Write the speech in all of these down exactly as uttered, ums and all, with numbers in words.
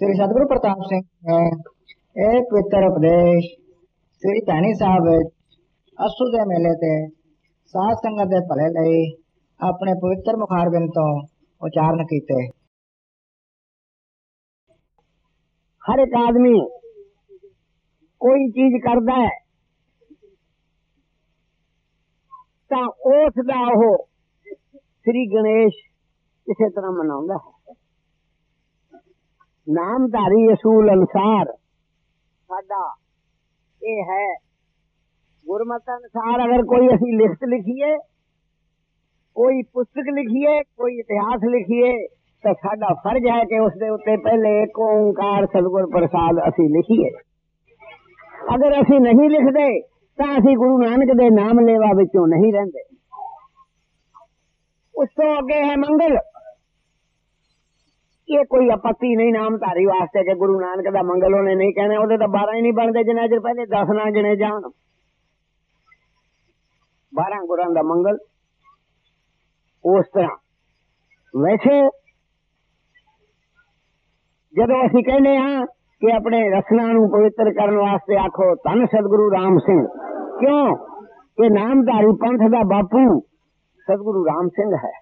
श्री सतगुरु प्रताप सिंह ने एक पवित्र उपदेश श्री भैनी साहब असू के मेले ते साध संगत के भले लई अपने पवित्र मुखारबिंद तो उचारण किए। हर एक आदमी कोई चीज करता है तो उसका वो श्री गणेश किसी तरह मनाउंदा है। नामधारी असूल अनुसार साडा ये है, गुरमत अनुसार अगर कोई असी लिखत लिखिए, कोई पुस्तक लिखिए, कोई इतिहास लिखिए तो साडा फर्ज है कि उसके उत्ते पहले एक ओंकार सतगुर प्रसाद असी लिखिए। अगर असी नहीं लिखते तो असी गुरु नानक दे नाम लेवा विचों नहीं रहंदे। उस तो अगे है मंगल। ये कोई आपत्ति नहीं नामधारी वास्ते के गुरु नानक दा मंगल उन्हें नहीं कहना, उहदे तो बारह ही नहीं बनते जिन्ना चਿਰ पहले दस ना जने जान। बारह गुरां दा मंगल उस तरह। वैसे जदों असीं कहने हाँ कि अपने रसना नूं पवित्र करने वास्ते आखो धन सतगुरु राम सिंह, क्यों कि नामधारी पंथ दा बापू सतगुरु राम सिंह है,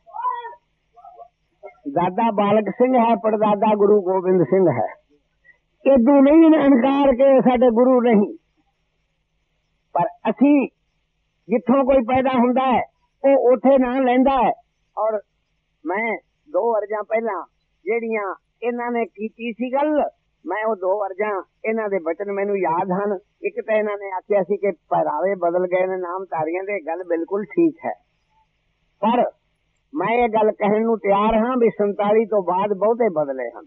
दादा बालक सिंह है, परदादा गुरु गोबिंद सिंह है। इदू नहीं इनकार के साडे गुरु नहीं, पर असी जिथों कोई पैदा हुंदा है वो उथे ना लैंदा है। और मैं दो वर्जा पहला जेड़ियां इन्हां ने कीती सी गल, मैं वो दो वर्जा इन्हां दे बचन मैनू याद हन। एक तो इन्हां ने आख्या सी कि पहरावे बदल गए ने नामधारियां दे, गल बिल्कुल ठीक है, पर मैं ये गल कहने नूं तैयार हाँ भी संताली तो बाद बहुते बदले हैं।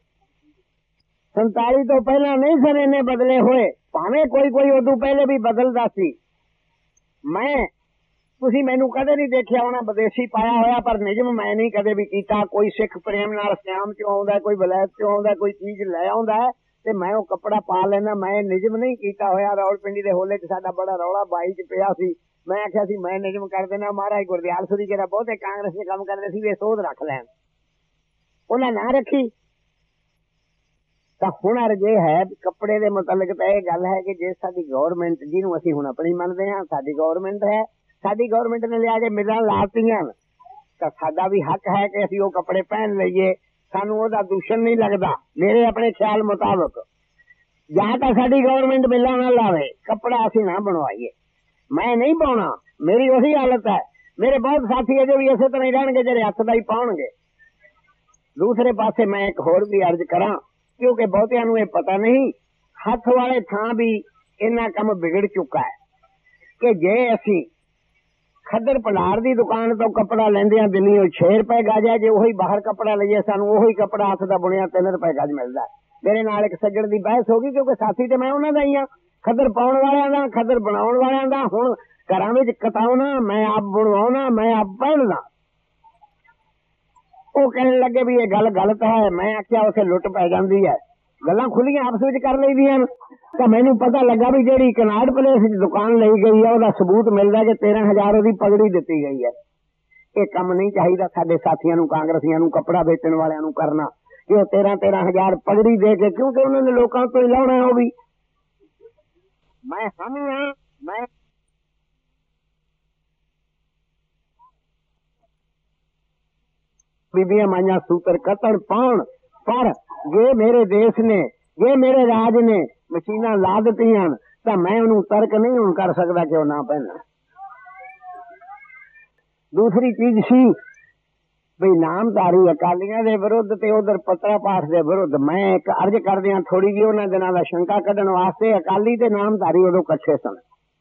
संताली तो पहला नहीं सन इन्ने बदले हुए, भावें कोई कोई उदू पहले भी बदलदा सी। मैं तुसी मैनू कदे नहीं देखिया होना विदेशी पाया होया, पर निजम मैं नहीं कदे भी कीता। कोई सिख प्रेम नाल श्याम चो आउंदा, कोई वलैत चो आउंदा, कोई चीज ले आउंदा है ते मैं वो कपड़ा पा लेना। मैं निजम नहीं कीता होया। रावलपिंडी दे होले च साडा बड़ा रौला बाई च पिया सी। मैं आख्या सी मैं निजम कर देना। महाराज गुरदयाल सुरी जेड़ा बहुते कांग्रेस के काम करते सी वे सोध रख लैन, उन्हें ना रखी। तो हुनर जे है कपड़े दे मुतलक तो यह गल है कि जे साडी गौरमेंट जिन्हों असीं हुण अपनी मनदे हां, साडी गौरमेंट है, साडी गौरमेंट ने लिया के मिलां लातियां तो साडा भी हक है कि असीं वो कपड़े पहन लईए। सानू ओहदा दूषण नहीं लगदा मेरे अपने ख्याल मुताबिक। या तो साडी गौरमेंट मिलां ना लावे, कपड़ा असीं ना बनवाइए। मैं नहीं पाउणा, मेरी वही हालत है। मेरे बहुत साथी अजे भी इसे तरह ही रहणगे जेड़े हथ दा ही पाउणगे। दूसरे पासे मैं एक होर भी अर्ज करा, क्योंकि बहुतियां नूं इह पता नहीं, हथ वाले थां भी इन्ना कम बिगड़ चुका है कि जे असीं खद्दर भंडार दी दुकान तो कपड़ा लेंदे हां दिल्ली छे रुपए गज है, जे उही बाहर कपड़ा लईए सानू उही कपड़ा हथ दा बुनिया तीन रुपए गज मिलदा है। मेरे नाल एक सज्जण दी बहस हो गई, क्योंकि साथी ते मैं उन्हां दा ही हां, खद्दर पाउण वालियां दा, खद्दर बनाउण वालियां दा। हुण घरां विच कताउणा मैं आप बनवाउणा, मैं आप पहनदा। वो कहने लगे भी ये गल गलत है। मैं आख्या उसे लुट पै जांदी है, गल्लां खुलियां आपस विच कर लईदियां। तो मैनू पता लगा भी जेड़ी कनाड प्लेस विच दुकान लई गई है ओहदा सबूत मिलदा कि तेरह हजार ओहदी पगड़ी दित्ती गई है। ये काम नहीं चाहिदा साडे साथियां नूं, कांग्रेसियां नूं, कपड़ा बेचण वालियां नूं करना कि तेरह तेरह हजार पगड़ी दे के, क्योंकि उन्होंने लोगों तो ही लाउणा है। भी मैं हम हाँ, मैं बीबियां माइया सूतर कतण पाउण, पर जे मेरे देश ने, जे मेरे राज ने मशीना ला दित्तियां तो मैं उन्होंने तर्क नहीं हुण कर सकदा कि वह ना पहनना। दूसरी चीज सी भी नामधारी अकालियां दे विरुद्ध ते उधर पत्रा पाठ दे विरुद्ध मैं एक अर्ज कर दियां थोड़ी जी उन्हां दिनां दा शंका कढण वास्ते। अकाली ते नामधारी उदों कट्ठे सन।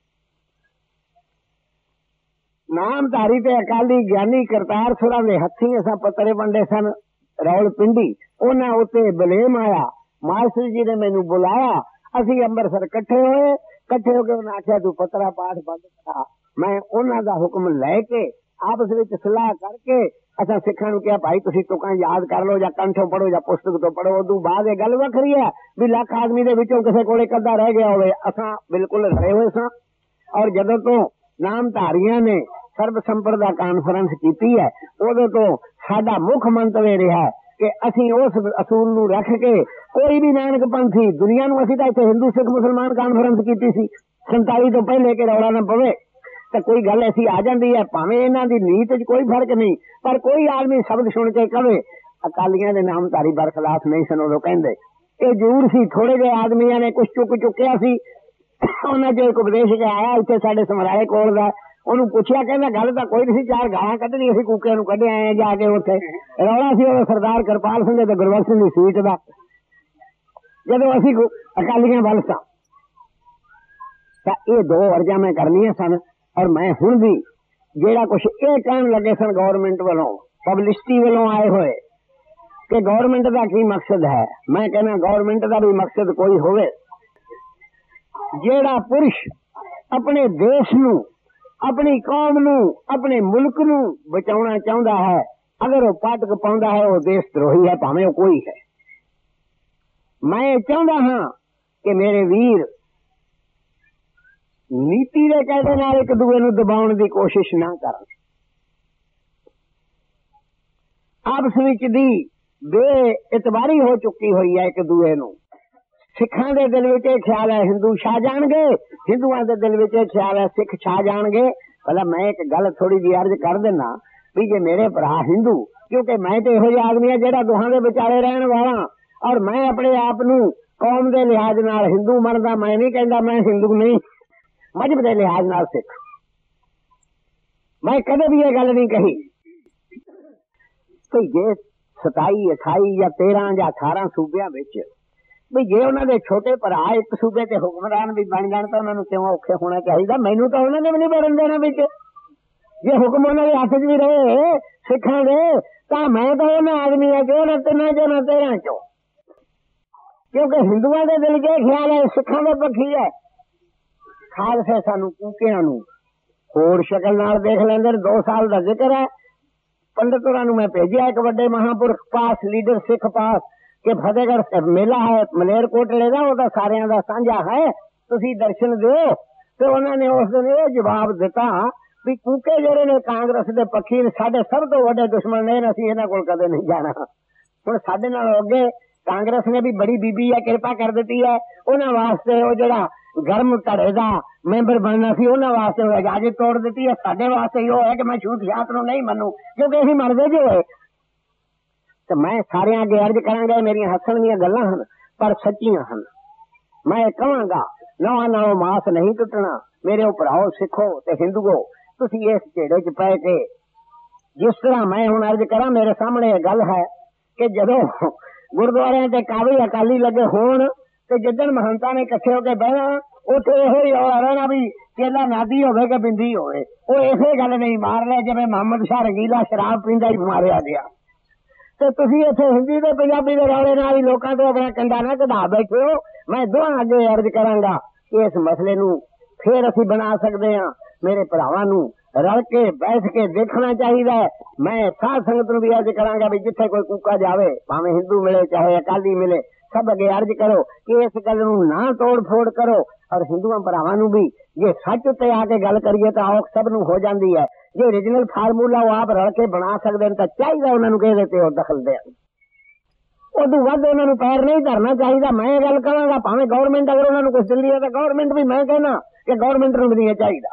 नामधारी ते अकाली ज्ञानी करतार सुरां दे हत्थीं असां पत्रे वंडे सन रावलपिंडी। उन्हां उत्ते बलेम आया, मास्टर जी ने मैनू बुलाया, असीं अंबरसर कट्ठे होए। कट्ठे होके उन्हें आख्या तू पत्रा पाठ बंद करा। मैं उन्हां दा हुक्म लैके आपस विच सलाह करके असा सिखां नूं कहा भाई तुसीं तुकां याद कर लो, या कंठों पढ़ो या पुस्तक तो पढ़ो। उदू बाद गल वखरी है भी लख आदमी दे विचों किसे कोले कद्दा रह गया होवे। असां बिल्कुल रहे हुए सां। और जदों तो नामधारियां ने सर्व संप्रदा कानफ्रेंस की है, उदों तो साडा मुख मंतव्य रहा है कि असी उस असूल नूं रख के कोई भी नानक पंथी दुनिया नूं, असी तां इत्थे हिंदू सिख मुसलमान कानफ्रेंस कीती सी संताली तो पहले कि रौला ना पवे तो कोई गल ऐसी आ जाती है, भावें इन्हां दी नीत च कोई फर्क नहीं, पर कोई आदमी शब्द सुन के कहे अकालियां दे नामधारी बरखलाफ नहीं सन उदों कहंदे। ये जरूर सी, थोड़े जे आदमियां ने कुछ चुक चुक्या सी। उन्हां चों एक उपदेश के आया इत्थे साडे समराए कोल दा, ਉਹਨੂੰ ਪੁੱਛਿਆ, ਕਹਿੰਦਾ ਗੱਲ ਤਾਂ ਕੋਈ ਨਹੀਂ ਸੀ, ਚਾਰ ਗਾਲਾਂ ਕੱਢਣੀ ਅਸੀਂ ਕੂਕਿਆਂ ਨੂੰ ਕੱਢੇ ਆਏ ਜਾ ਕੇ ਉੱਥੇ ਰੌਲਾ ਸੀ ਉਹ ਸਰਦਾਰ ਕਿਰਪਾਲ ਸਿੰਘ ਤੇ ਗੁਰਬਖਸ਼ ਸਿੰਘ ਦੀ ਸੀਟ ਦਾ, ਜਦੋਂ ਅਸੀਂ ਅਕਾਲੀਆਂ ਵੱਲ ਸਾਂ ਤਾਂ ਇਹ ਦੋ ਅਰਜ਼ਾਂ ਮੈਂ ਕਰਨੀਆਂ ਸਨ। ਔਰ ਮੈਂ ਹੁਣ ਵੀ ਜਿਹੜਾ ਕੁਛ ਇਹ ਕਹਿਣ ਲੱਗੇ ਸਨ ਗੌਰਮੈਂਟ ਵੱਲੋਂ, ਪਬਲਿਸਿਟੀ ਵੱਲੋਂ ਆਏ ਹੋਏ ਕਿ ਗੌਰਮੈਂਟ ਦਾ ਕੀ ਮਕਸਦ ਹੈ, ਮੈਂ ਕਹਿੰਦਾ ਗੌਰਮੈਂਟ ਦਾ ਵੀ ਮਕਸਦ ਕੋਈ ਹੋਵੇ ਜਿਹੜਾ ਪੁਰਸ਼ ਆਪਣੇ ਦੇਸ਼ ਨੂੰ, अपनी कौम नू, अपने मुल्क नू बचाना चाहता है, अगर वो पाटक पाउंदा है वो देश द्रोही है, भावें वो कोई है। मैं चाहता हाँ कि मेरे वीर नीति दे कहते नाल एक दूए नू दबाउण दी कोशिश ना करन, आपस विच दी बेइतबारी हो चुकी हुई है एक दूए नू। सिखां दे दिल विच ये ख्याल है हिंदू छा जाणगे, हिंदुआं दे दिल विच ये ख्याल है सिख छा जाणगे। भला मैं एक गल थोड़ी जी अर्ज कर देना भी जे मेरे भरा हिंदू, क्योंकि मैं तो इहो जिहा आदमी है जिहड़ा दोहां दे विचाले रहण वाला, और मैं अपने आप नू कौम दे लिहाज नाल हिंदू मनदा, मैं नहीं कहंदा मैं हिंदू नहीं, मजहब दे लिहाज नाल सिख। मैं कदे भी ये गल नहीं कही कि जे सताई अठाई या तेरह या अठारह सूबियां विच भी जे उन्होंने छोटे भरा एक सूबे ते हुक्मरान भी बन जाण तो उन्होंने क्यों औखे होना चाहिए। मैनू तो उन्होंने भी नहीं बनन देना बिच, जे हुक्म उन्होंने हथ च भी रहे सिखां दे तो मैं तो उन्होंने आदमी है कि उन्होंने तिना चो ना तेरह चो, क्योंकि हिंदुओं के दिल के ख्याल है सिखां दे पक्षी है। खालसे सानू कूकियां नू होर शक्ल नाल देख लैंदे। दो साल का जिक्र है, पंडित होरां नू मैं भेजिया एक वड्डे महापुरख पास, लीडर सिख पास कि फतेहगढ़ मेला है मलेरकोटले का, वो तो सारियां दा सांझा है, तुसी दर्शन दो। तो उन्होंने उस दिन ये जवाब दिता भी कूके जेड़े ने कांग्रेस दे पक्षी ने साडे सब तो वड्डे दुश्मन ने, असीं इन्हां कोल कदे नहीं जाना। हुण साडे नाल अगे कांग्रेस ने भी बड़ी बीबी है किरपा कर दी है, उन्हां वास्ते वो जिहड़ा गर्म धड़े दा मैंबर बनना सी उन्हां वास्ते इजाजत तोड़ दी है। साडे वास्ते यो है कि मैं छूत छात नूं नहीं मनूं, क्योंकि असीं मरदे जो होए। तो मैं सारे अगे अर्ज करांगा, मेरिया हसन दियां गल्लां हन पर सच्चियां हन। मैं कहांगा नवा नवा मास नहीं टुटना। मेरे भराओ सिखो ते हिंदुओ, तुसी इस झेड़े च पै के जिस तरह मैं हुण अर्ज करा, मेरे सामने यह गल है कि जदों गुरुद्वारियां ते कावड़ी अकाली लगे होण ते जिद्दन महंता ने इकट्ठे होकर बहना, उत्थे इहो ही रहना भी केला नादी होवे कि बिंदी होवे, वो इसे गल नहीं मार रहे जिवें मोहम्मद शाह रंगीला शराब पींदा ही मारिया गया। तो तुसी इत्थे हिंदी ते पंजाबी दे रौले नाल ही लोकां तो अपना कंडा ना कढा बैठे हो। मैं दोहां अगे अर्ज करांगा कि इस मसले नूं फिर असीं बना सकदे हां। मेरे भरावां नूं रल के बैठ के देखना चाहिए। मैं साध संगत नूं भी अर्ज करांगा भी जिथे कोई कूका जावे, भावें हिंदू मिले चाहे अकाली मिले, सब अगे अर्ज करो कि इस गल नूं ना तोड़ फोड़ करो। और हिंदुआं भरावां नूं भी जे सच उत्ते आके गल करिए तो औख सब नूं हो जांदी है। जे ओरिजिनल फार्मूला वो आप रल के बना सकते हैं तो चाहिए उन्होंने कहते ते और दखल दे, उदू वध उन्होंने पैर नहीं धरना चाहिए। मैं गल कहांगा भावें गवर्नमेंट अगर उन्होंने कुछ दिंदी है तो गवर्नमेंट भी मैं कहना कि गवर्नमेंट नूं भी नहीं चाहिए।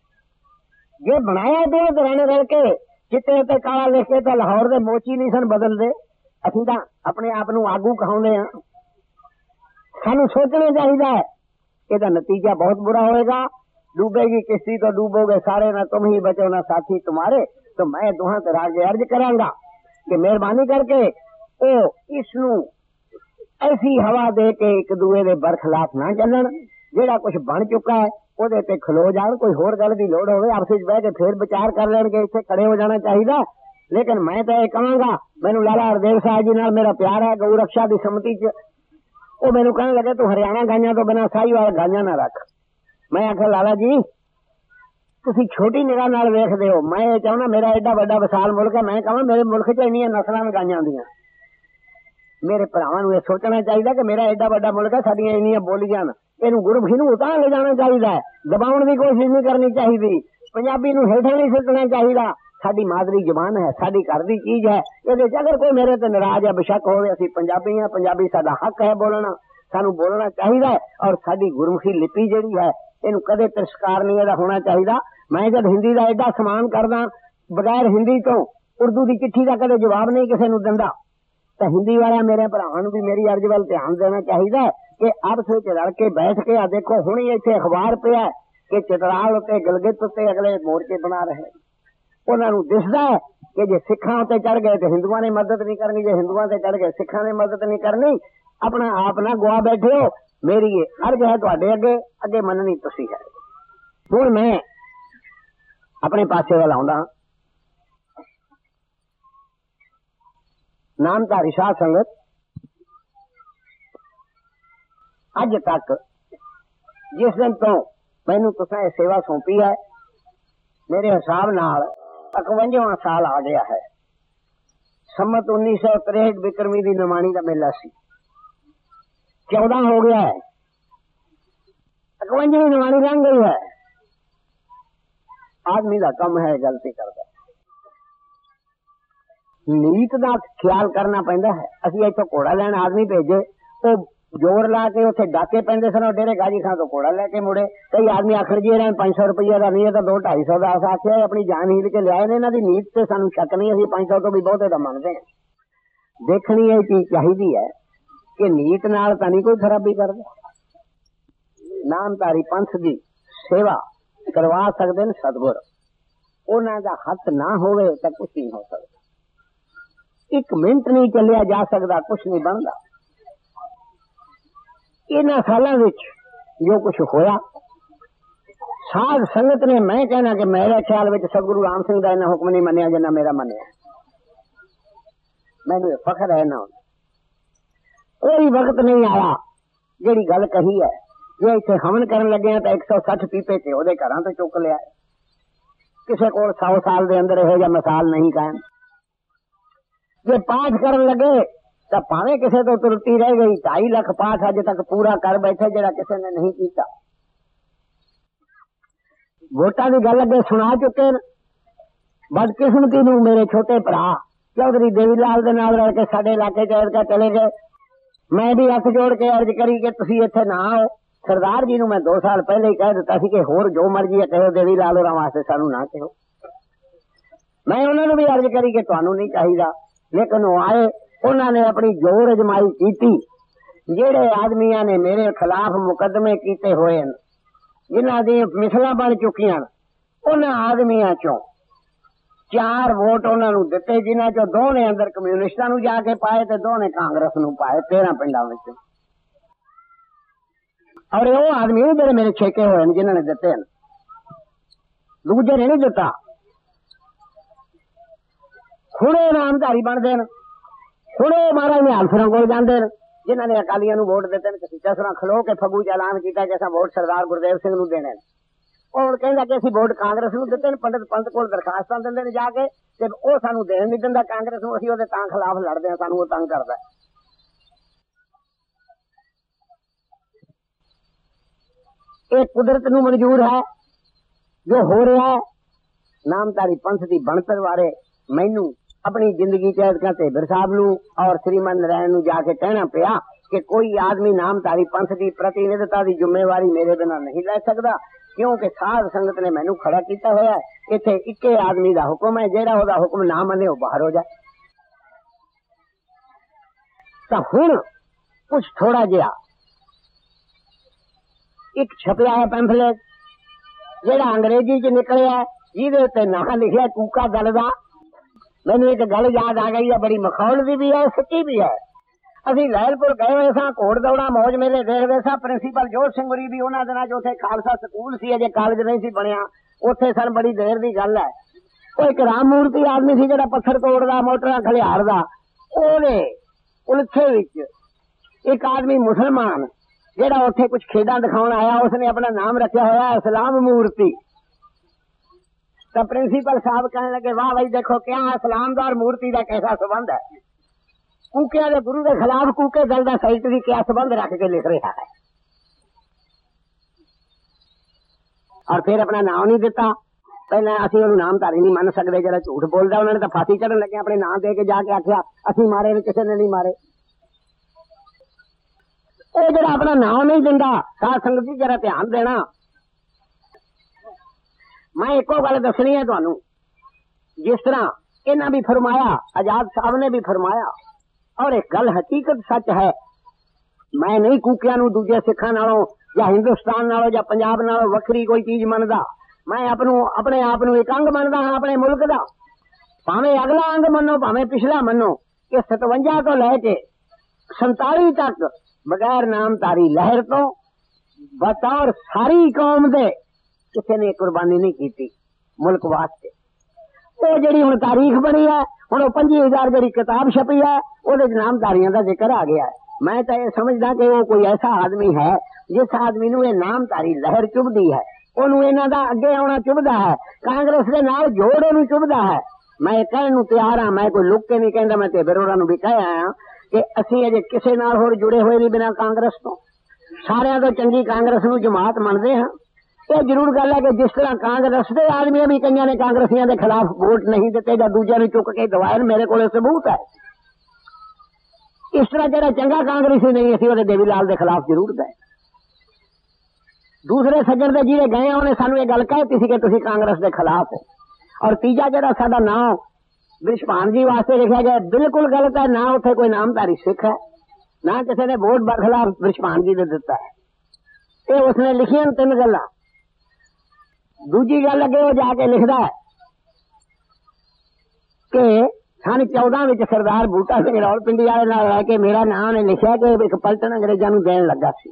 जे बनाया दो दराने रल के चिट्टे ते काला लिख के तो लाहौर के मोची नहीं सन बदलते। असीं तां अपने आप नूं आगू कहाउंदे हां। सानूं सोचना चाहिए, इसदा नतीजा बहुत बुरा होएगा। डूबेगी किश्ती तो डूबोगे सारे, ना तुम ही बचो ना साथी तुम्हारे। तो मैं दुहां ते आगे अर्ज करांगा कि मेहरबानी करके ओ इसनूं ऐसी हवा दे के एक दूए दे बरखलाफ ना चलन। जेड़ा कुछ बन चुका है ओदे ते खलो जाण। कोई होर गल दी लोड़ होवे आपस विच बैठ के फिर विचार कर लैणगे, इत्थे खड़े हो जाना चाहिए। लेकिन मैं तो यह कहांगा, मैनू लाला हरदेव साहब जी नाल मेरा प्यार है। गौ रक्षा की समिति च वो मैनू कहने लगे तू हरियाणा गाइयां तो बिना साहीवाल गाइयां ना रख। मैं आख्या लाला जी तुसी छोटी निगाह नाल वेखदे हो, मैं ये चाहना मेरा एडा वड्डा विशाल मुल्क है, मैं कहां मेरे मुल्क च इन्नियां नस्लां गाइयां दियां। मेरे भरावां नूं इह सोचना चाहिए कि मेरा एडा वड्डा मुल्क है, साडियां इन्नियां बोलियां न, इहनूं गुरमुखी नूं उतां ले जाना चाहिए, दबाउण दी कोशिश नहीं करनी चाहिए, पंजाबी नूं हेठां नहीं सुटना चाहिए, साडी मादरी जबान है, साडी घर दी चीज है। ये अगर कोई मेरे ते नाराज है बेशक होवे, असीं पंजाबी हैं, पंजाबी साडा हक है बोलना, सानू बोलना चाहिए। और साडी गुरमुखी लिपि जिहड़ी है इनू कदे तिरस्कार नहीं इहदा होना चाहिए। मैं जब हिंदी का एडा सम्मान करदा, बगैर हिंदी तो उर्दू की चिट्ठी का कदे जवाब नहीं किसी नू दिंदा, तो हिंदी वाले मेरे भरावां नू भी मेरी अर्ज वाल ध्यान देना चाहिए कि आपस विच रल के बैठ के आ देखो हुणे इत्थे अखबार पिया कि चितराल उत्ते गिलगित उत्ते अगले मोर्चे बना रहे। उन्होंने दिसदा है कि जे सिखां उत्ते चढ़ गए तो हिंदुआं ने मदद नहीं करनी, जे हिंदुआं ते चढ़ गए सिखां ने मदद नहीं करनी। अपना आप ना गुआ बैठे हो, मेरी ये अर्ज है तुहाडे अगे, अगे मननी तुसीं है। हुण मैं अपने पासे वाल आउंदा, नामधारी साध संगत अज तक जिस दिन तो मैनू तुसां ये सेवा सौंपी है, मेरे हिसाब नाल इकवंजावां साल आ गया है। सम्मत उन्नीस सौ तिरसठ बिक्रमी दी नमाणी का मेला सी, चौदह हो गया है, इकवंजावीं नमाणी लंघ गई है। आदमी का कम है गलती करता, नीत का ख्याल करना पैंदा है। असीं इत्थों घोड़ा लैण आदमी भेजे, वो जोर ला के उत्थे डाके पैंदे सन, डेरे गाजी खां तो घोड़ा लैके मुड़े। कई आदमी आखर जी इन्हां पांच सौ रुपया का नहीं है तो दो ढाई सौ का अस आख्या अपनी जान हील के लिया। इन्हां दी नीत से सानू शक नहीं, असीं पांच सौ तो भी बहुते दा मनदे हां। देखनी ये चीज चाहिदी है कि नीत नाल तां नहीं कोई खराबी करदा। नामधारी पंथ दी सेवा करवा सकदे ने सतगुर, उन्हां दा हथ ना होवे तां कुछ नहीं हो सकदा। एक मिनट नहीं चलिया जा सकदा, कुछ नहीं बनदा। इन्हां सालां विच जो कुछ होया, साध संगत ने, मैं कहना कि मेरे ख्याल विच सतगुरु राम सिंह दा इन्ना हुक्म नहीं मन्निया जिन्ना मेरा मन्निया। मैनू फखर है ना, कोई वक्त नहीं आया जिहड़ी गल कही है जे इत्थे हवन करन लगे तो एक सौ सठ पीपे ते ओहदे घरां तो चुक लिया। किसी को सौ साल दे अंदर इहो जिहा मिसाल नहीं कायम। जे पाठ करन लगे तो भावें किसी तो त्रुटि रह गई, ढाई लख पाठ अज तक पूरा कर बैठे जिहड़ा किसी ने नहीं किया। वोटां की गल अगे सुना चुके न। बदकिस्मती नूं मेरे छोटे भरा चौधरी देवी लाल दे नाल रल के साडे इलाके च ऐतकां चले गए। मैं भी हथ जोड़ के अर्ज करी कि तुसीं इत्थे ना आओ। सरदार जी नूं मैं दो साल पहले ही कह दिता सी कि होर जो मर्जी है कहो, देवी लाल होरां वास्ते सानू ना कहो। मैं उन्हां नूं भी अर्ज करी कि तुहानू नहीं चाहिदा, लेकिन वो आए। उन्होंने अपनी जोर अजमाई की। जेड़े आदमिया ने मेरे खिलाफ मुकदमे किए हुए हैं, जिन्हां दी मिसलां बन चुकियां, उन्हां आदमियां चों चार वोट उन्होंने दिते, जिन्हां चों दो ने अंदर कम्यूनिस्टां नूं जाके पाए ते दो ने कांग्रेस नूं पाए, तेरह पिंडां विच। और वो आदमी जेड़े मेरे छेके हुए जिन्होंने दिते हैं, दूजे ने नहीं दिता। हुणे नामधारी बनते हैं, हुणे महाराज निहाल सिरां कोल जांदे ने, जिन्हां ने अकालियां नूं वोट दिते ने। कसीचा सिरां खलो के फगू च ऐलान कीता कि असां वोट सरदार गुरदेव सिंह नूं देने। और कहंदा कि असीं वोट कांग्रेस नूं दिते ने। पंडित पंत कोल दरखास्तां दिंदे ने जाके, ते ओह सानूं देण नहीं दिंदा कांग्रेस नूं, असीं ओहदे तां खिलाफ लड़दे हां, सानूं ओह तंग करदा। ये कुदरत नूं मंजूर है जो हो रहा है। नामधारी पंथ की बनतर बारे मैनू अपनी जिंदगी ढेबर साहब नूं और श्रीमान नारायण नूं जाके कहना पिया कि कोई आदमी नामधारी पंथ की प्रतिनिधिता की जिम्मेवारी मेरे बिना नहीं ले सकता, क्योंकि साध संगत ने मैनू खड़ा किया होया है। इत्थे इक्के आदमी का हुक्म है, जेड़ा ओहदा हुक्म ना मने वो बाहर हो जाए। तो हुण कुछ थोड़ा जिहा एक छपया है पैंफलेट, जेड़ा अंग्रेजी च निकलिया, जिहदे उत्ते नाम लिखिया कूका दल दा। मैनू एक गल याद आ गई है, बड़ी मखौल दी भी है, सच्ची भी है। असीं लैलपुर गए हुए सां, घोड़ दौड़ा मौज मेले देखदे सां। प्रिंसीपल जोत सिंह होरी भी उन्हां दिनां च उत्थे खालसा स्कूल सी, अजे कालज नहीं सी बनया, उत्थे सन। बड़ी देर दी गल है। ਉਹ ਇੱਕ ਰਾਮ ਮੂਰਤੀ ਆਦਮੀ ਸੀ ਜਿਹੜਾ ਪੱਥਰ ਤੋੜਦਾ, ਮੋਟਰਾਂ ਖਲਿਆਰਦਾ। ਉਹਦੇ ਉਲਥੇ ਵਿੱਚ ਇੱਕ ਆਦਮੀ ਮੁਸਲਮਾਨ ਜਿਹੜਾ ਉੱਥੇ ਕੁਝ ਖੇਡਾਂ ਦਿਖਾਉਣ ਆਇਆ, ਉਸਨੇ ਆਪਣਾ ਨਾਮ ਰੱਖਿਆ ਹੋਇਆ ਇਸਲਾਮ ਮੂਰਤੀ। तो प्रिंसिपल साहब कहने लगे, वाह भाई देखो क्या इस्लाम का और मूर्ति का कैसा संबंध है। कूकिया के गुरु के खिलाफ कूके दल का सेक्रेटरी क्या संबंध रख के लिख रहा है। और फिर अपना नाम नहीं दिता। पहले असीं उहनूं नामधारी नहीं मन सकते, जिहड़ा झूठ बोलदा उन्होंने तो फांसी चढ़न लगे अपने नाम दे के जाके आख्या असीं मारे ने, किसी ने नहीं मारे। ये जिहड़ा अपना नाम नहीं दिंदा, साध संगत जी जरा ध्यान देना। मैं एको गल दसनी है तुहानूं, जिस तरह इन्हां भी फरमाया, आजाद साहब ने भी फरमाया, और एक गल हकीकत सच है। मैं नहीं कूकिया नूं दूजे सिखां नालों या हिंदुस्तान नालों या पंजाब नालों वखरी कोई चीज मनदा। मैं अपनू अपने आप नूं एक अंग मनदा हां अपने मुल्क दा। भावें अगला अंग मनो भावें पिछला मनो, कि सतवंजा तो लैके संताली तक बगैर नामधारी लहर तो बतौर सारी कौम दे किसी ने कुर्बानी नहीं की मुल्क वास्ते। वो जिहड़ी हुण तारीख बनी है, हुण पंजी हजार जिहड़ी किताब छपी है, उहदे च नामधारियां दा जिक्र आ गया है। मैं तो यह समझदा कि वो कोई ऐसा आदमी है जिस आदमी नूं ये नामधारी लहर चुभदी है, ओनू इन्हां दा अगे आउणा चुभदा है, कांग्रेस दे नाल जोड़ ओनू चुभदा है। मैं कहण नूं तैयार हां, मैं कोई लुक के नहीं कहंदा, मैं ते बिरोड़ा नूं भी कह आया कि असीं अजे किसे नाल होर जुड़े होए नहीं बिना कांग्रेस तो। सारियां तो चंगी कांग्रेस नूं जमात मनदे हां। ये जरूर गल है कि जिस तरह कांग्रेस दे आदमी भी कईयां ने कांग्रेसियां दे खिलाफ वोट नहीं दिते जां दूजिआं नूं चुक के दवाए, मेरे कोल सबूत है। इस तरह जिहड़ा चंगा कांग्रेसी नहीं असीं ओहदे देवी लाल दे खिलाफ जरूर दे। दूसरे सज्जन दे जिहड़े गए उन्हें सानू ये गल कहती सी कि तुसीं कांग्रेस दे खिलाफ हो। और तीजा जिहड़ा साडा नाम ब्रिशभान जी वास्ते लिखा गया बिल्कुल गलत है। ना उत्थे कोई नामधारी सिख है, ना किसी ने वोट बरखिलाफ ब्रिशभान जी ने दिता है। ये उसने लिखियां तीन गल्लां। दूजी गल अगे वो जाके लिखदा है कि सन चौदह विच सरदार बूटा सिंह रावलपिंडी वाले नाल रह के मेरा नाम ने लिखिया कि एक पलटन अंग्रेजां नूं देण लगा सी।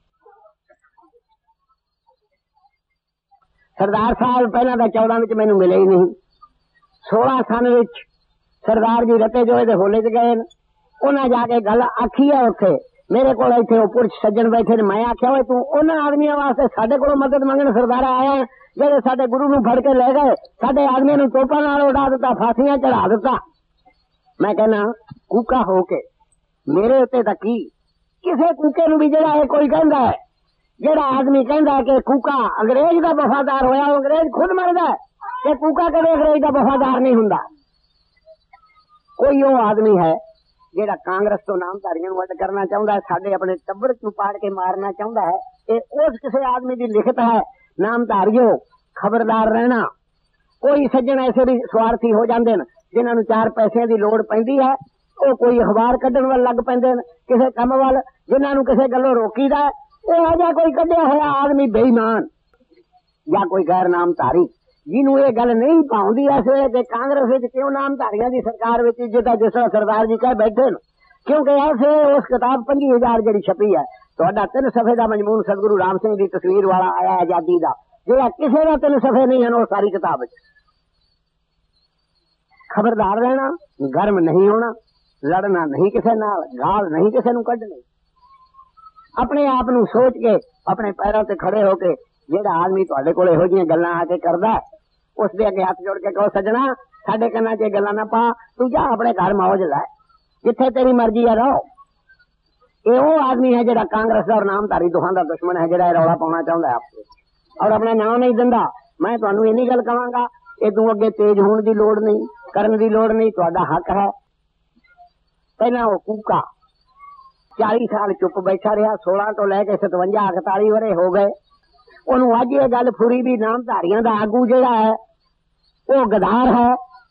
सरदार साहब पहला तो चौदह विच मैनूं मिले ही नहीं। सोलह सन विच सरदार जी रते जोए दे होले च गए, उन्हें जाके गल आखी है उत्थे मेरे को इत्थे वो पुरश सज्जन बैठे ने। मैं आख्या वे तू उन्हां आदमियों वास्ते साडे कोलों मदद मंगण सरदार आया जेडे साडे गुरु नूं फड़ के ले गए, साडे आदमियों नूं तोपां नाल उड़ा दिता, फांसियां चढ़ा दिता। मैं कहना कूका हो के मेरे उत्ते तां की किसे कूके नूं भी जिहड़ा है कोई कहंदा है, जिहड़ा आदमी कहंदा है कि कूका अंग्रेज दा वफादार होया, वो अंग्रेज खुद मरदा है कि कूका कदे अंग्रेज दा वफादार नहीं हुंदा। कोई वो आदमी है जिहड़ा कांग्रेस तो नामधारियों नूं अड करना चाहुंदा है, साडे अपने टब्बर नूं पाड़ के मारना चाहुंदा है, ये उस किसी आदमी की लिखत है। नामधारियों खबरदार रहना। कोई सज्जन ऐसे भी स्वार्थी हो जाते हैं जिन्होंने चार पैसे की लोड़ पैंदी है, वो कोई अखबार कड्ढण वाल लग पैंदे ने किसी काम वाल, जिन्होंने किसी गल्लों रोकीदा है वो अजा कोई कड्ढिया होया आदमी बेईमान या कोई गैर नामधारी जिन्हों ये गल नहीं पाउंदी इस वे कि कांग्रेस विच क्यों नामधारियां की सरकार विच इज्जत है, जिस तरह सरदार जी कह बैठे न। क्योंकि ऐसे उस किताब पंजी हजार जी छपी है, तो तीन सफे का मजमून सतगुरु राम सिंह की तस्वीर वाला आया आजादी का, जो किसी का तीन सफे नहीं है वो सारी किताब। खबरदार रहना, गर्म नहीं होना, लड़ना नहीं किसी नाल, गाल नहीं किसी नूं कढनी। अपने आप नूं सोच के अपने पैरों से खड़े होके जेड़ा आदमी तुहाडे कोल इहो जिहियां गल्लां आके करदा है उस दे अगे हथ जोड़ के कहो सजना साडे कन्नां च गल्लां ना पा, तू जा अपने घर मौज लै, जिथे तेरी मर्जी है रहो। ये वो आदमी है जिहड़ा कांग्रेस और नामधारी दोहां दा दुश्मन है, जिहड़ा रौला पाउणा चाहुंदा है आपसे और अपना नाम नहीं दिंदा। मैं तुहानूं इन्नी गल कहांगा, इदों अगे तेज होण दी लोड़ नहीं, करन दी लोड़ नहीं, तुहाडा हक है। पहला वो कूका चाली साल चुप बैठा रहा, सोलह तो लैके सतवंजा इकताली वरे हो गए। उन्होंने अज ये गल फुरी भी नामधारियों का आगू जिहड़ा है वो गदार है।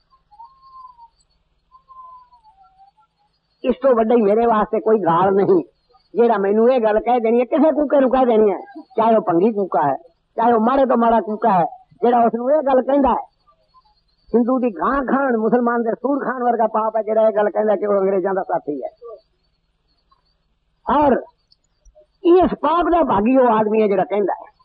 इस तो वड्डी मेरे वास्ते कोई गाल नहीं जिहड़ा मैनू ये गल कह देनी है, किसी कूके नूं कह देनी है, चाहे वह भंगी कूका है, चाहे वह माड़े तो माड़ा कूका है, जिहड़ा उसनूं ये गल कहंदा है। हिंदू की गां खान मुसलमान के सूर खान वर्गा पाप है जिहड़ा ये गल कहंदा कि वो अंग्रेजां दा साथी है। और इस पाप का भागी वो आदमी है जिहड़ा कहंदा है।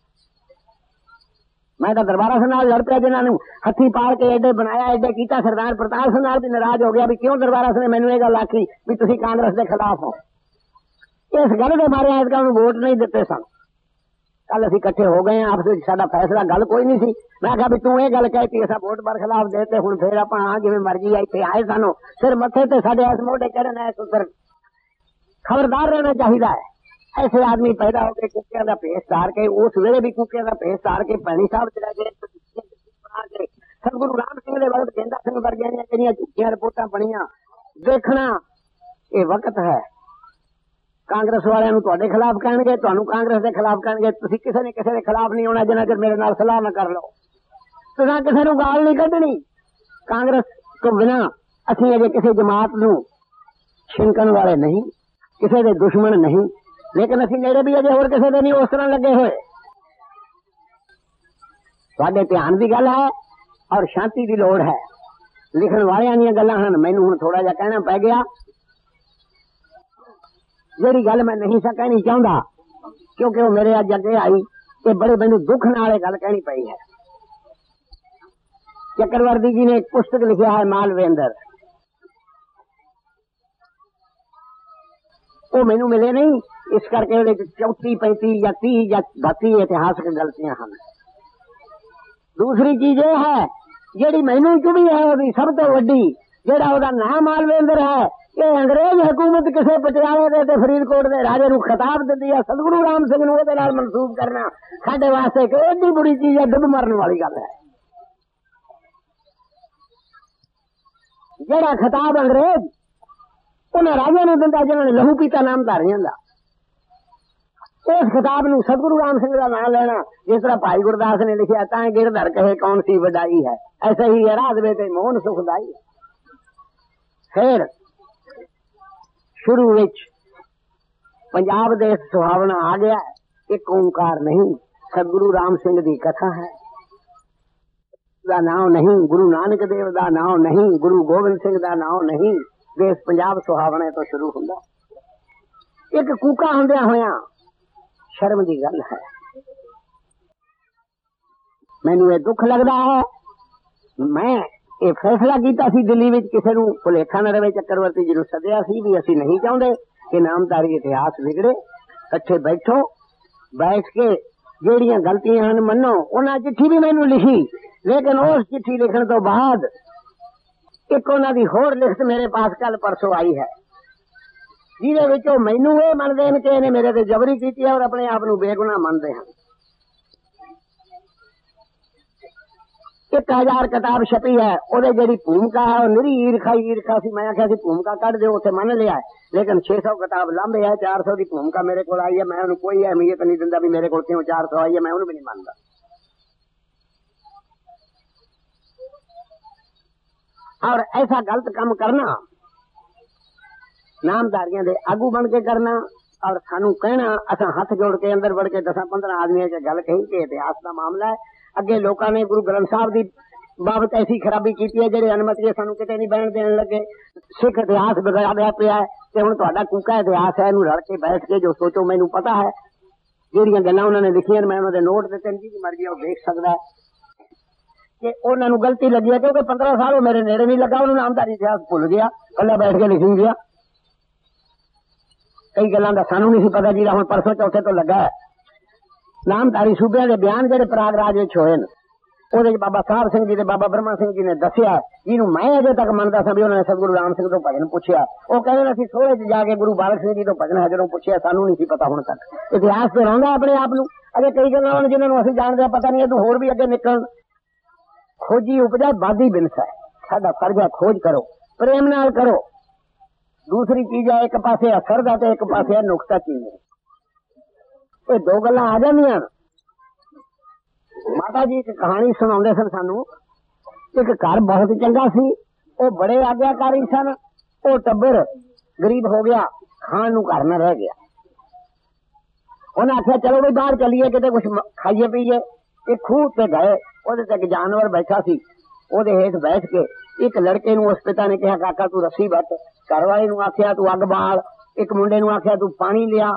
मैं तो दरबारा सिंह नाल लड़ पिया, जिन्होंने हथी पाल के एडे बनाया एडे कीता। सरदार प्रताप सिंह नाल भी नाराज हो गया भी क्यों दरबारा सिंह ने मैनू ये गल आखी भी तुसीं कांग्रेस के खिलाफ हो। इस गल के बारे अजकल वोट नहीं दिते सन। कल असीं इकट्ठे हो गए आपस विच, साडा फैसला गल कोई नहीं सी। मैं आख्या भी तू ये गल कहती असां वोट बरखिलाफ देते, हुण फिर आपां जिवें मर्जी आई इत्थे आए सानू सिर मत्थे ते साडे इस मोढे चढ़न ऐ उतर। खबरदार रहना चाहिए है। ऐसे आदमी पैदा होकर कुत्तियां का भेस धार के, उस वेले भी कुत्तियां का भेस धार के भैणी साहब चला गए बना के सतगुरु राम सिंह दे वक्त गेंदा सिंह वर्गियां ਦੀਆਂ ਜਿਹੜੀਆਂ ਝੂਠੀਆਂ ਰਿਪੋਰਟਾਂ ਬਣੀਆਂ देखना ये वक्त है। कांग्रेस वालिਆਂ ਨੂੰ ਤੁਹਾਡੇ खिलाफ कहणगे, ਤੁਹਾਨੂੰ कांग्रेस ਦੇ खिलाफ कहणगे। ਤੁਸੀਂ ਕਿਸੇ ਨੇ ਕਿਸੇ ਦੇ खिलाफ नहीं होना जिन्ना चਿਰ ਮੇਰੇ ਨਾਲ सलाह ना कर लो। ਤੁਸੀਂ ਕਿਸੇ ਨੂੰ गाल नहीं ਕੱਢਣੀ। कांग्रेस ਤੋਂ बिना ਅਸੀਂ अजे किसी जमात ਨੂੰ छिनकण वाले नहीं, किसी ਦੇ दुश्मन नहीं, लेकिन ਅਸੀਂ नेड़े भी अजे होर किसी ਦੇ नहीं उस तरह लगे होए। ਤੁਹਾਡੇ ध्यान की गल है और शांति की लोड़ है। लिखण वालियां ਦੀਆਂ ਗੱਲਾਂ ਹਨ। ਮੈਨੂੰ ਹੁਣ ਥੋੜਾ ਜਿਹਾ ਕਹਿਣਾ ਪੈ ਗਿਆ। ਜਿਹੜੀ ਗੱਲ मैं नहीं सा कहनी चाहता क्योंकि वो मेरे अज अगे आई ते बड़े मैनू दुख नाल गल कहनी पई है। चक्रवर्ती जी ने एक पुस्तक लिखा है मालवेंद्र, वो मैनू मिले नहीं, इस करके चौथी पैंती या तीह या बत्ती इतिहासक गलतियां हैं। दूसरी चीज यह है ਜਿਹੜੀ ਮੈਨੂੰ ਚੁਭੀ है ਉਹਦੀ सब तो वड्डी ਜਿਹੜਾ ਉਹਦਾ नाम मालवेंद्र है, ये अंग्रेज हुकूमत किसी पटियाले दे ते फरीदकोट दे राजे नूं खिताब दिंदी है। सतगुरु राम सिंह नूं ਉਹਦੇ ਨਾਲ मनसूब करना साडे वास्ते एक एडी बुरी चीज है, डुब मरन वाली गल है। ਜਿਹੜਾ खिताब अंग्रेज उन्हें राजे नूं दिंदा जिन्हां ने लहू पीता नामधारियां दा, उस खिताब नूं सतगुरु राम सिंह का नाम लेना जिस तरह भाई गुरदास ने लिखा तां गिरधर कहे कौन सी वडाई है, ऐसे ही राज वे ते मोहन सुखदाई। फिर शुरू विच पंजाब देश सुहावना आ गया। एक ओंकार नहीं, सतगुरु राम सिंह की कथा है। दा नाम नहीं, गुरु नानक देव दा नाम नहीं, गुरु गोबिंद सिंह दा नाम नहीं। देश पंजाब सुहावने तो शुरू हुंदा। एक कूका हुंदिया होया शर्म की गल है। मैनू ये दुख लगता है। मैं ये फैसला किया सी दिल्ली में किसी को भुलेखा न रहे। चक्रवर्ती जी सद्या सी भी असी नहीं चाहते कि नामधारी इतिहास बिगड़े। कट्ठे बैठो, बैठ के जेड़ियां गलतियां हैं मनो। उन्हें चिट्ठी भी मैनू लिखी, लेकिन उस चिट्ठी लिखने तो बाद एक उन्हां दी होर लिखत मेरे पास कल परसों आई है, जिहदे विच मैनू ये मनदे हैं कि इन्हें मेरे ते जबरी की और अपने आप नूं बेगुनाह मनदे हैं। एक हजार किताब छपी है, ओदे जेड़ी भूमिका है वो निरी ईरखा ईरखा सी। मैं आख्या सी भूमिका कट दो, उसे मन लिया है, लेकिन छे सौ किताब लांभे है। चार सौ की भूमिका मेरे को आई है। मैं उन्हें कोई अहमियत नहीं दिंदा भी मेरे को क्यों चार सौ आई है, मैं उन्हें भी नहीं मानता। और ऐसा गलत काम करना, नामधारियां दे आगू बन के करना और सानू कहना असा हाथ जोड़ के अंदर बढ़ के दस पंद्रह आदमियों से गल कही कि इतिहास का मामला है। अगे लोगों ने गुरु ग्रंथ साहब की बाबत ऐसी खराबी की है, जेडे अनुमति सानू किते नहीं बहन देने लगे। सिख इतिहास बिगड़ा पिया है ते हुण तुहाडा कूका इतिहास है, इहनूं रल के बैठ के जो सोचो। मैनू पता है जेड़ियां गल्लां उन्होंने लिखियां, मैं उन्होंने नोट दिते, जिहदी मर्जी वो देख सकदा है कि उन्होंने गलती लगी है। क्योंकि पंद्रह साल वो मेरे नेड़े नहीं लगा, उन्होंने नामधारी इतिहास भुल गया, कल्ला बैठ के लिखी गया। कई गल्लां दा सानू नहीं पता, जिहड़ा हुण परसों चौथे तो लगा है। नामधारी सूबियां दे बयान जेहड़े प्रयागराज विच होए ने, ਉਹਦੇ बाबा साहब सिंह जी ते बाबा ब्रह्मा सिंह जी ने दसिया, जिन्हों मैं अजे तक मनता सा भी उन्होंने सतगुरु राम सिंह तो भजन पूछया। वो कहते असीं सोहरे च जाके गुरु बालक सिंह जी तो भजन हजरों पूछया, सानू नहीं सी पता हुण तक। इतिहास ते रहिंदा अपने आप नूं। अजे कई गल्लां होण जिन्हां असीं जाणदे पता नहीं, इदों होर भी अगे निकलण। खोजी उपजा बादी बिनसा है, साडा फर्ज है खोज करो, प्रेम नाल करो। दूसरी चीज है, एक पासे असर दा ते एक पासे है नुकता चीज। ये दो गल्लां आ जांदियां। माता जी एक कहानी सुनाते सन सानू। एक घर बहुत चंगा सी, वो बड़े आज्ञाकारी सन। वो टब्बर गरीब हो गया, खान नूं घर न रह गया। उन्हें आख्या चलो भाई बाहर चलीए, किते कुछ खाइए पीए। एक खूह ते गए, ओदे ते एक जानवर बैठा सी। ओदे हेठ बैठ के एक लड़के नूं उस पिता ने कहा काका तू रस्सी बट। घर वाले नूं आख्या तू अग बाल। एक मुंडे नूं आख्या तू पानी लिया।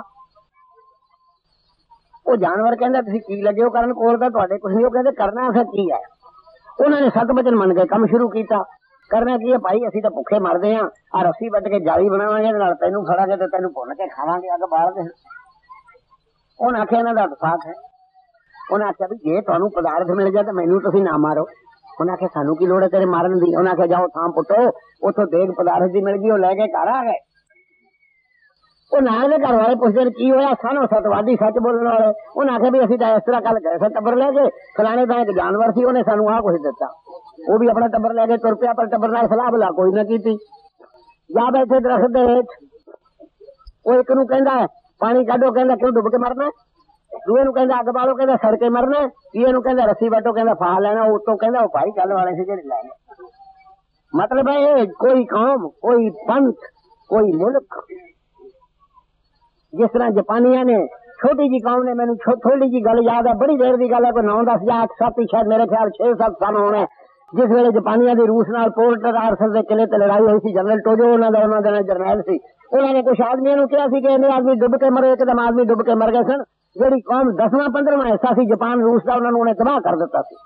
वो जानवर कहता तुसीं की लगे हो करन, कोल तां तुहाडे कुछ नहीं। वो कहते करना असां की है। उन्होंने सत बचन मन के काम शुरू किया। करना की है भाई, असीं तां भुखे मरदे हां, आ रस्सी बट के जाली बनावांगे, नाल तैनूं फड़ांगे ते तैनूं भुन के खावांगे, अग बालदे। उन्हें आख्या इन्हां दा इतफाक है। उन्हें आख्या भी जे तुहानूं पदार्थ मिल जाए तो मैनूं तुसीं ना मारो। उन्हें आख्या सानू की लोड़ है तेरे मारन दी। उन्हें आख्या जाओ थां पुटो, उथों देग पदार्थ दी मिल गई, वो लै के घर आ गए। ਉਹ ਨਾਲ ਦੇ घर वाले पुछते की होया, सानू सतवादी सच बोलने वाले। उन्हें आख्या भी असीं तां इस तरह कल गए थे टब्बर लैके, फलाने तां एक जानवर सी, उन्हें सानू आ कुछ दिता। वो भी अपना टब्बर लैके तुर पिया, पर टब्बर नाल सलाह भला कोई ना कीती। जा बैठे दरख्त दे हेठ, वो एक नूं कहंदा पानी कढो, कहंदा क्यों डुब के मरना। दूए नूं कहंदा अग बालो, कहंदा सड़ के मरना। तीए नूं कहंदा रस्सी बटो, कहंदा फाह लेना। उत्तों कहंदा वो भाई कल वाले से जेड़े लैने। मतलब है कोई कौम, कोई पंथ, कोई मुल्क, जिस तरह जापानिया ने छोटी जी कौम ने, मैंने थोड़ी जी गल याद है, बड़ी देर की गल है, कोई नौ दस या अठ सत्त शायद मेरे ख्याल छे सत्त साल होने, जिस वेले जापानिया की रूस नाल पोर्ट आर्थर के किले ते लड़ाई हुई सी। जनरल टोजो उन्होंने उन्होंने जरनैल सी, उन्होंने कुछ आदमियों को कहा कि इन्हें आदमी डुब के मरे, एकदम आदमी डुब के मर गए सन। जी कौम दसवां पंद्रहवां हिस्सा सी जापान रूस का, उन्होंने उन्हें तबाह कर दिता सी।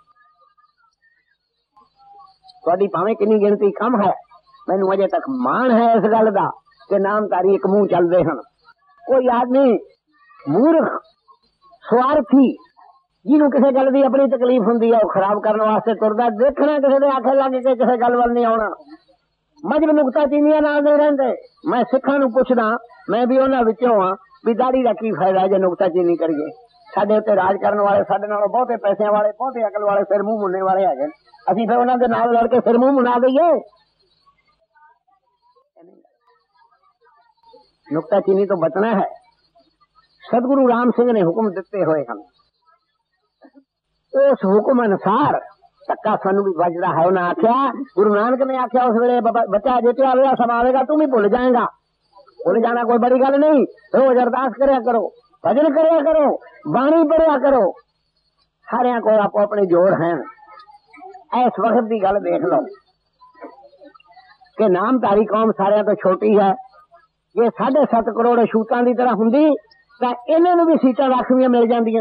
थोड़ी भावें कितनी गिनती कम है, मैनू अजे तक मान है इस गल का कि नामधारी एक मुंह चलते हैं। कोई आदमी मूर्ख स्वार्थी जिन्हों किसी गल की अपनी तकलीफ होंगी है, खराब करने वास्ते तुरदा, देखना किसी के आखे लग के किसी गल वाल नहीं आना। मजहब नुकता चीनिया नाल नहीं रहते। मैं सिखा नूं पुछदा, मैं भी उन्हां विचों हां भी दाढ़ी का की फायदा जे नुकता चीनी करिए। साडे उत्ते राज करने वाले, साडे नालों बहुते पैसे वाले, बहुते अकल वाले, सिर मुंह मुन्ने वाले है, असीं फिर उन्हां दे नाल लड़ के सिर मुंह मुना दईए। नुकता चीनी तो बचना है। सदगुरु राम सिंह ने हुक्म दिते हुए हैं, उस हुक्म अनुसार धक्का सानू भी बजदा है। उन्हें आख्या, गुरु नानक ने आख्या उस वेले, बच्चा जे ते आवेगा सब आवेगा, तुम ही भुल जाएगा। भुल जाना कोई बड़ी गल नहीं। रोज अरदास करया करो, भजन करया करो, बाणी पढ़िया करो। सारियां को आपो अपने जोड़ हैं। इस वक्त की गल देख लो कि नामधारी कौम सारियां तो छोटी है। जे साढ़े सत्त करोड़ शूतां की तरह हुंदी तां इन्हां नूं भी सीटां राखवियां मिल जांदियां।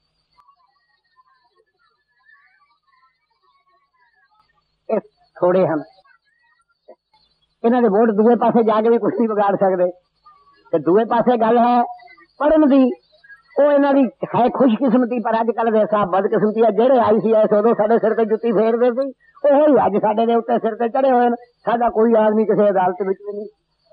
थोड़े हैं, इन्हां दे वोट दूए पासे जाके भी कुछ नहीं बिगाड़ सकते। ते दूए पासे गल है पढ़न दी, वो इन्हां दी है खुशकिस्मती, पर अजकल दे साहब बदकिस्मती है। जेड़े आई सी ऐस उदों साडे सिर ते जुत्ती फेरदे सी, ओह ही अज साडे दे उत्ते सिर ते चढ़े होए ने। साडा कोई आदमी किसी अदालत विच भी नहीं।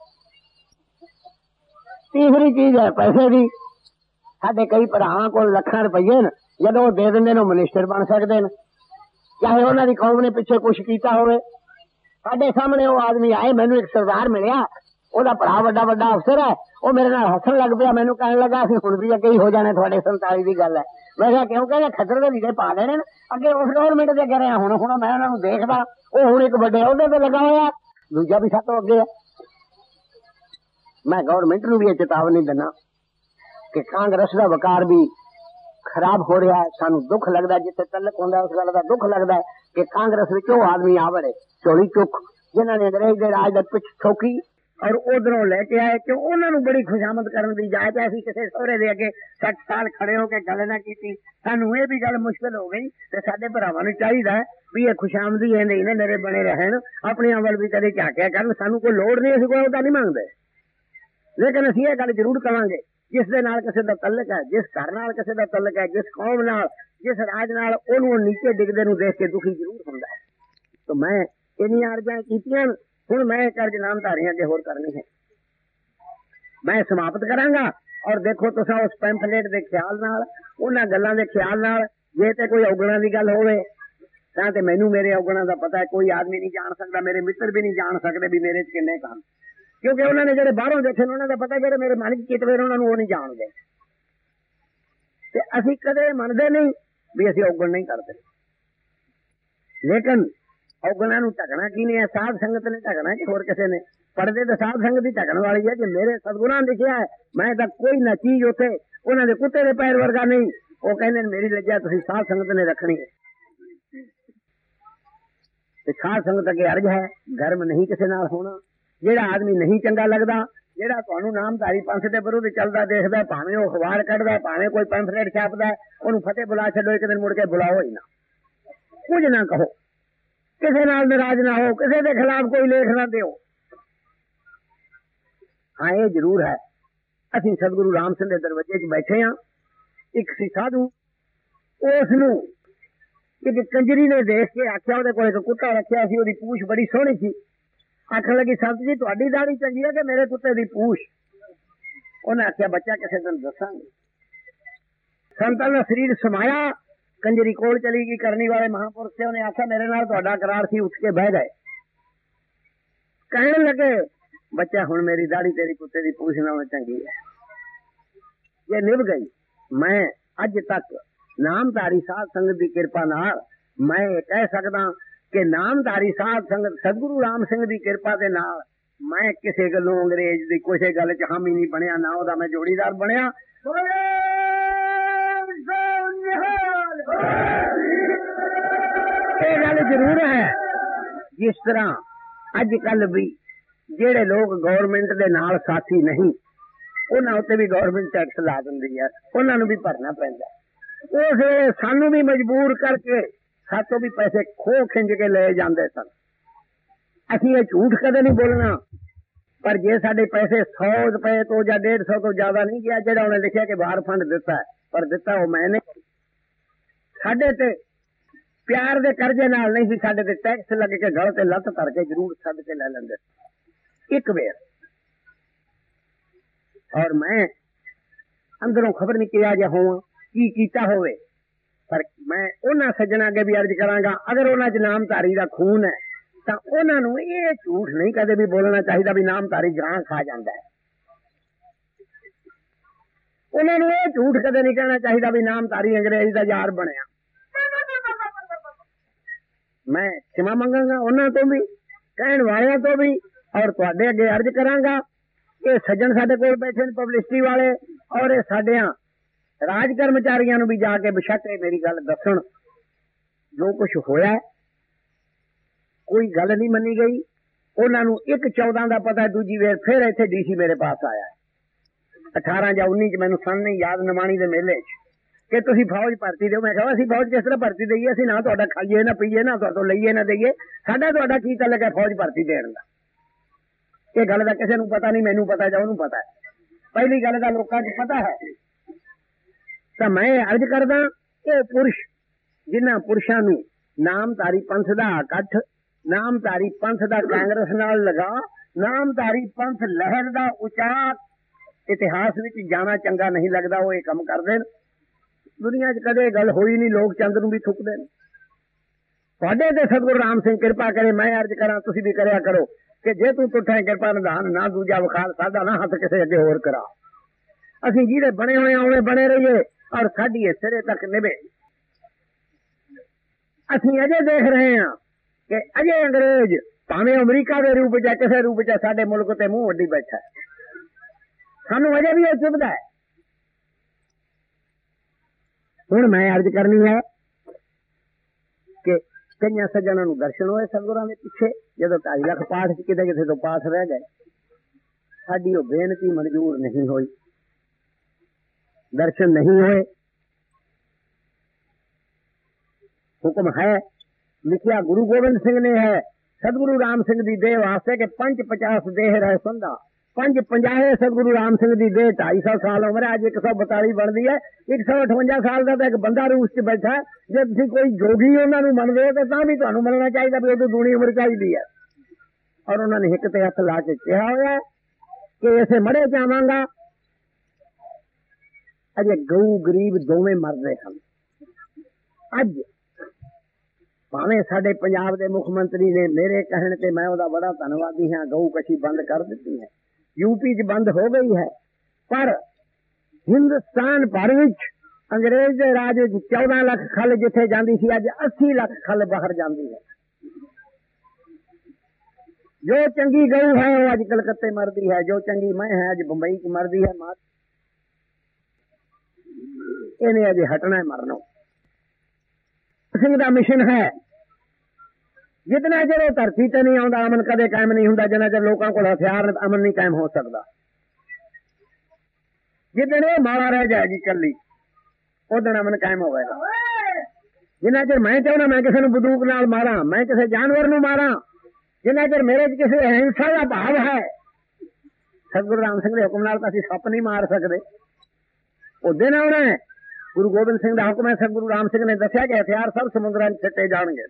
तीसरी चीज है पैसे की। साडे कई भरावां कोल लखां रुपये ने, जदों दे दिंदे ने मिनिस्टर बन सकते हैं, चाहे उन्हां दी कौम ने पिछे कुछ कीता होवे। साडे सामने वो आदमी आए, मैनू एक सरदार मिलिया, ओहदा भरा वड्डा वड्डा अफसर है, वो मेरे नाल हसन लग पिया। मैनू कहन लगा असीं हुण भी अगे ही हो जाने, तुहाडे संताली दी गल है। मैं कहा क्यों? कहंदा खद्दर दे लीडे पा लेने अगे उस गवर्नमेंट दे अगे रहा। हुण हुण मैं उन्हां नूं देखदा, वो हुण एक वड्डे अहुदे ते लगा होया, दूजा भी सातों अगे है। मैं गवर्नमेंट नूं भी चेतावनी दिना कि कांग्रेस का वकार भी खराब हो रहा है। सानू दुख लगता है, जिथे तलक होंदा उस गल का दुख लगता है कि कांग्रेस विच वो आदमी आ वड़े चोली चुक, जिन्होंने अंग्रेज के राज दा पिछ ठोकी और उधरों लेके आए कि उन्होंने बड़ी खुशामद करने की जायज है। असीं किसी सोहरे दे अगे सठ साल खड़े होकर गल ना की, सानू ये भी गल मुश्किल हो गई। तो साडे भरावां नूं चाहीदा है भी ये खुशामदी है नहीं मेरे बने रहन, अपने अवल भी कदे झाकिया करन। सानू कोई लोड़ नहीं, असीं कोई ओहदा नहीं मंगदे, लेकिन असीं ये गल जरूर कहांगे जिस दे नाल किसी दा तल्लक है, जिस घर नाल किसी दा तल्लक है, जिस कौम नाल, जिस राज नाल, ओनू नीचे डिगदे नूं देख के दुखी जरूर हुंदा है। तो मैं इन्नियां अर्जां कीतियां, हुण मैं कर्ज नामधारियां अगे होर करनी है। मैं समाप्त करांगा और देखो तुसां उस पैंफलेट दे ख्याल नाल, उन्हां गल्लां दे ख्याल नाल, जे ते कोई औगणां दी गल होवे तां ते मैनू मेरे औगणां दा पता है। कोई आदमी नहीं जान सकदा, मेरे मित्र भी नहीं जान सकदे भी मेरे च किन्ने काम, क्योंकि उन्होंने जो बाहरों देखे उन्होंने पता जो मेरे मन च चितवे उन्होंने वो नहीं जानते। असी कदे मनते नहीं भी असी औगण नहीं करते, लेकिन औगणा नूं ढकना की नहीं है? साध संगत ने ढकना कि होर किसी ने? पढ़ते तो साध संगत ही ढकन वाली है। जो मेरे सतगुरां लिखिया है, मैं तो कोई ना चीज उत्थे उन्होंने कुत्ते के पैर वर्गा नहीं। वो कहते मेरी लज्जा तुसीं साध संगत ने रखनी है। साध संगत अगे अर्ज है, गर्म नहीं किसी नाल होना। जेड़ा आदमी नहीं चंगा लगता, जेड़ा तुहानू नामधारी पंथ के विरुद्ध चलता देखता, भावें वो अखबार कढ़दा, भावें कोई पैंफलेट छापदा, उन्होंने फतेह बुला छड्डो, एक दिन मुड़ के बुलाओ ही ना, कुछ ना कहो, किसी नाल नाराज ना हो, किसी के खिलाफ कोई लेख ना दिओ। हाँ ये जरूर है, असीं सतगुरु राम सिंह के दरवाजे च बैठे हाँ। एक सी साधु, उसनू एक कंजरी ने देख के आख्या, ਉਹਦੇ ਕੋਲ ਇੱਕ कुत्ता रखिया सी, ਉਹਦੀ पूछ बड़ी सोहनी सी। आखन लगी संत जी तुहाडी दाढ़ी चंगी है कि मेरे कुत्ते की पूछ? उन्हें आख्या बच्चा किसी दिन दसांगे। संतां दा शरीर समाया, कंजरी कोल चली गई करनी वाले महापुरुष से। उन्हें आख्या मेरे नाल तुहाडा करार सी। उठ के बह गए। कहने लगे बच्चा हुण मेरी दाढ़ी तेरी कुत्ते दी पूछ नालों चंगी है। ये निभ गई। मैं अज तक नामधारी साध संगत की कृपा नाल मैं कह सकदा कि नामधारी साध संगत सतगुरु राम सिंह की कृपा दे नाल मैं किसी गलों अंग्रेज की किसी गल च हामी नहीं बनया, ना ओदा मैं जोड़ीदार बनया। ये गल जरूर है। जिस तरह अज कल भी जेड़े लोग गौरमेंट दे नाल साथी नहीं, उन्हां उत्ते भी गौरमेंट टैक्स ला दिंदी है, उन्हां नूं भी भरना पैंदा। उस सानू भी मजबूर करके सातों भी पैसे खो खिंज के ले जाते सन। असीं ये झूठ कदे नहीं बोलना, पर जे साडे पैसे सौ रुपए तो या डेढ़ सौ तो ज्यादा नहीं गया, जेड़ा उन्हें लिखिया कि बाहर फंड दिता है, पर दिता वो मैंने। साडे ते प्यार दे कर्जे नाल नहीं सी, साडे ते टैक्स लग के गल ते लत धर के जरूर सद के ले लेंदे एक वेर। और मैं अंदरों खबर नहीं किया जा होवां की कीता होवे, पर मैं उन्हां सज्जणां अगे भी अर्ज करांगा, अगर उन्हां च नामधारी दा खून है तां उन्हां नूं ये झूठ नहीं कदे भी बोलना चाहिदा भी नामधारी गां खा जांदा है। उन्हां नूं ये झूठ कदे नहीं कहना चाहिदा भी नामधारी अंग्रेज दा यार बनया। मैं क्षमा मंगांगा उन्हां तो भी, कहण वालियां तो भी, और तुहाडे अगे अर्ज करांगा कि सज्जण साडे कोल बैठे ने पब्लिसिटी वाले, और ये साडियां राज कर्मचारियों भी जाके बेशक मेरी गल दसन जो कुछ होया है। कोई गल नहीं मनी गई। उन्होंने एक चौदह का पता है, दूजी वेर फिर इत्थे डीसी मेरे पास आया है अठारह या उन्नीस च, मैनूं सन नहीं याद, नमाणी के मेले कि तुसीं फौज भर्ती दो। मैं कहा असीं फौज किस तरह भर्ती दईए, असीं ना तुहाडा खाईए ना पीए, ना तुहाडों लईए ना दईए, साडा तुहाडा की तलक है फौज भर्ती देण दा। ये गल दा किसी नूं पता नहीं, मैनूं पता जां उहनूं पता है। पहली गल दा लोकां नूं पता है। तो मैं अर्ज करदा ये पुरुष जिन्हां पुरुषां नूं नामधारी पंथ दा इकट्ठ, नामधारी पंथ दा कांग्रेस नाल लगा, नामधारी पंथ लहर दा उचाक इतिहास विच जाना चंगा नहीं लगदा, वो ये कम करदे ने। दुनिया च कदे गल होई नहीं, लोग चंद नूं भी थुकदे ने। तुहाडे ते सतगुरु राम सिंह कृपा करे, मैं अर्ज करां तुसीं भी करया करो कि जे तूं तुठा कृपा निधान ना दूजा विखाल, साडा ना हथ किसे अगे होर करा। असीं जिहड़े बने होए उवें बने रहिए और साडी सिरे तक निभे। असीं अजे देख रहे हैं कि अजे अंग्रेज भावें अमरीका के रूप च किसी रूप च साडे मुल्क ते मूंह वड्डी बैठा है, सानू अजे भी यह चुभदा है। हुण मैं अर्ज करनी है कि कई सज्जणों नूं दर्शन होए सतगुरां दे पिछे, जदों ढाई लख पाठ किते किते तो पाठ रह गए, साडी वो बेनती मंजूर नहीं हुई, दर्शन नहीं हुए। हुक्म है लिखिया गुरु गोबिंद सिंह ने है सतगुरु राम सिंह दी देह वास्ते के पंच पचास देह रहे संधा, पंच पंजाहे सतगुरु राम सिंह दी देह ढाई सौ साल उम्र है, अज एक सौ बताली बनती है। एक सौ अठवंजा साल का तो एक बंदा रूस च बैठा है। जे तुसीं कोई जोगी उन्होंने मनदे हो तो तां भी तुहानूं मनना चाहिए भी उदों दूनी उम्र चाहिए है। और उन्होंने हिक ते हथ ला के कहा होया कि इसे मड़े जावांगा। अजे गऊ गरीब दोवें मरदे हैं। अज भावें साडे पंजाब दे मुख मंत्री ने मेरे कहने ते मैं उहदा बड़ा धन्नवादी हाँ, गऊ कशी बंद कर दी है, यूपी च बंद हो गई है, पर हिंदुस्तान भर विच अंग्रेज दे राज विच चौदह लख खल जिथे जांदी सी अज अस्सी लख खल बाहर जांदी है। जो चंगी गऊ है वो अज कलकत्ते मरदी है, जो चंगी मैं है अज बंबई च मरदी है। मार इन्हें अजे हटना है, मरना सिंह दा मिशन है। जितना चर वो धरती ते नहीं आउंदा अमन कदे कायम नहीं हुंदा, जिन्ना चर लोकां कोल हथियार अमन नहीं कायम हो सकता। जिदन ये माला रह जाएगी कली उदन अमन कायम होगा। जिन्ना चर मैं चाहना मैं किसी नूं बंदूक नाल मारा, मैं किसी जानवर नूं मारा, जिन्ना चर मेरे च किसी अहिंसा का भाव है, सतगुरु राम सिंह के हुक्म नाल तां असीं सप नहीं मार सकते। उस दिन आउणा है। गुरु गोबिंद सिंह का हुक्म है, सतगुरु राम सिंह ने दसिया कि हथियार सब समुद्रां च सिੱਟੇ जाणगे।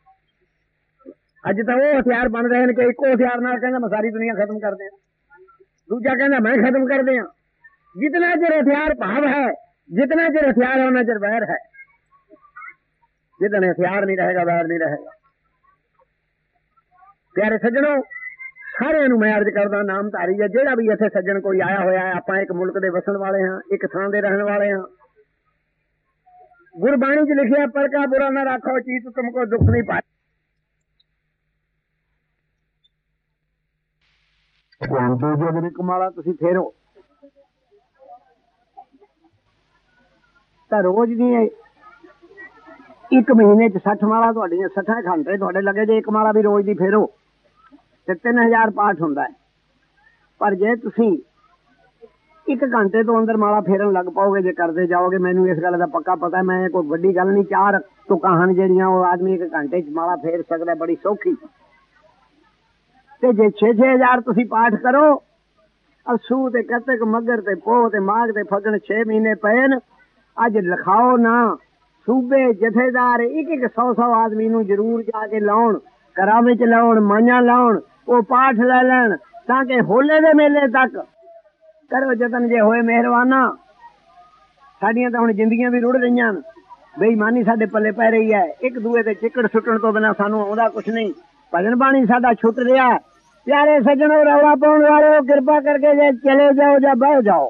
अज तो वो हथियार बन रहे हैं कि एक हथियार नाल कहंदा मैं सारी दुनिया खत्म कर दियां, दूजा कहंदा मैं खत्म कर दियां। जितना चिर हथियार भाव है, जितना चिर हथियार है उतना चिर वैर है। जितने हथियार नहीं रहेगा वैर नहीं रहेगा। प्यारे सज्जनों, सारे मैं अर्ज करदा नामधारी है जेड़ा भी इत्थे सज्जन कोई आया होया है, आपां एक मुल्क दे वसन वाले हाँ, एक थां दे रहने वाले हाँ। गुरबाणी च लिखिया पर का बुरा ना राखो चीत तुमको दुख नहीं पाए। जब एक माला तुसी फेरो तो रोज दी एक महीने च सठ माला तुहाडियां सठ घंटे तुहाडे लगे जे एक माला भी रोज दी फेरो ते तीन हजार पाठ हुंदा है। पर जे तुसी एक घंटे तो अंदर माला फेरन लग पाओगे, जे करते जाओगे, मैनू इस गल का पक्का पता है, मैं कोई वड्डी गल नहीं, चार तुकां हन जेहड़ियां वो आदमी एक घंटे च माला फेर सकदा है, बड़ी सौखी। ते जे छे छे हजार तुसी पाठ करो, असू ते कतक मगर ते पोह ते माघ ते फगण छे महीने पे न, अज लिखाओ ना सूबे जथेदार एक एक सौ सौ आदमी नू जरूर जाके लाउण, घरां विच लाउण, माइयां लाउण, वो पाठ लै लैण, ताकि होले दे मेले तक करो जतन जे होए मेहरबाना। साडियां तां हुण जिंदगियां भी रुड़ रहीआं न, बेईमानी साडे पल्ले पै रही है, एक दूए ते चिकड़ सुट्टण तो बिना सानू आउंदा कुछ नहीं, भजन बाणी साडा छुट रिहा है। प्यारे सज्जनों, रौला पाउण वाले कृपा करके जे चले जाओ या बह जाओ,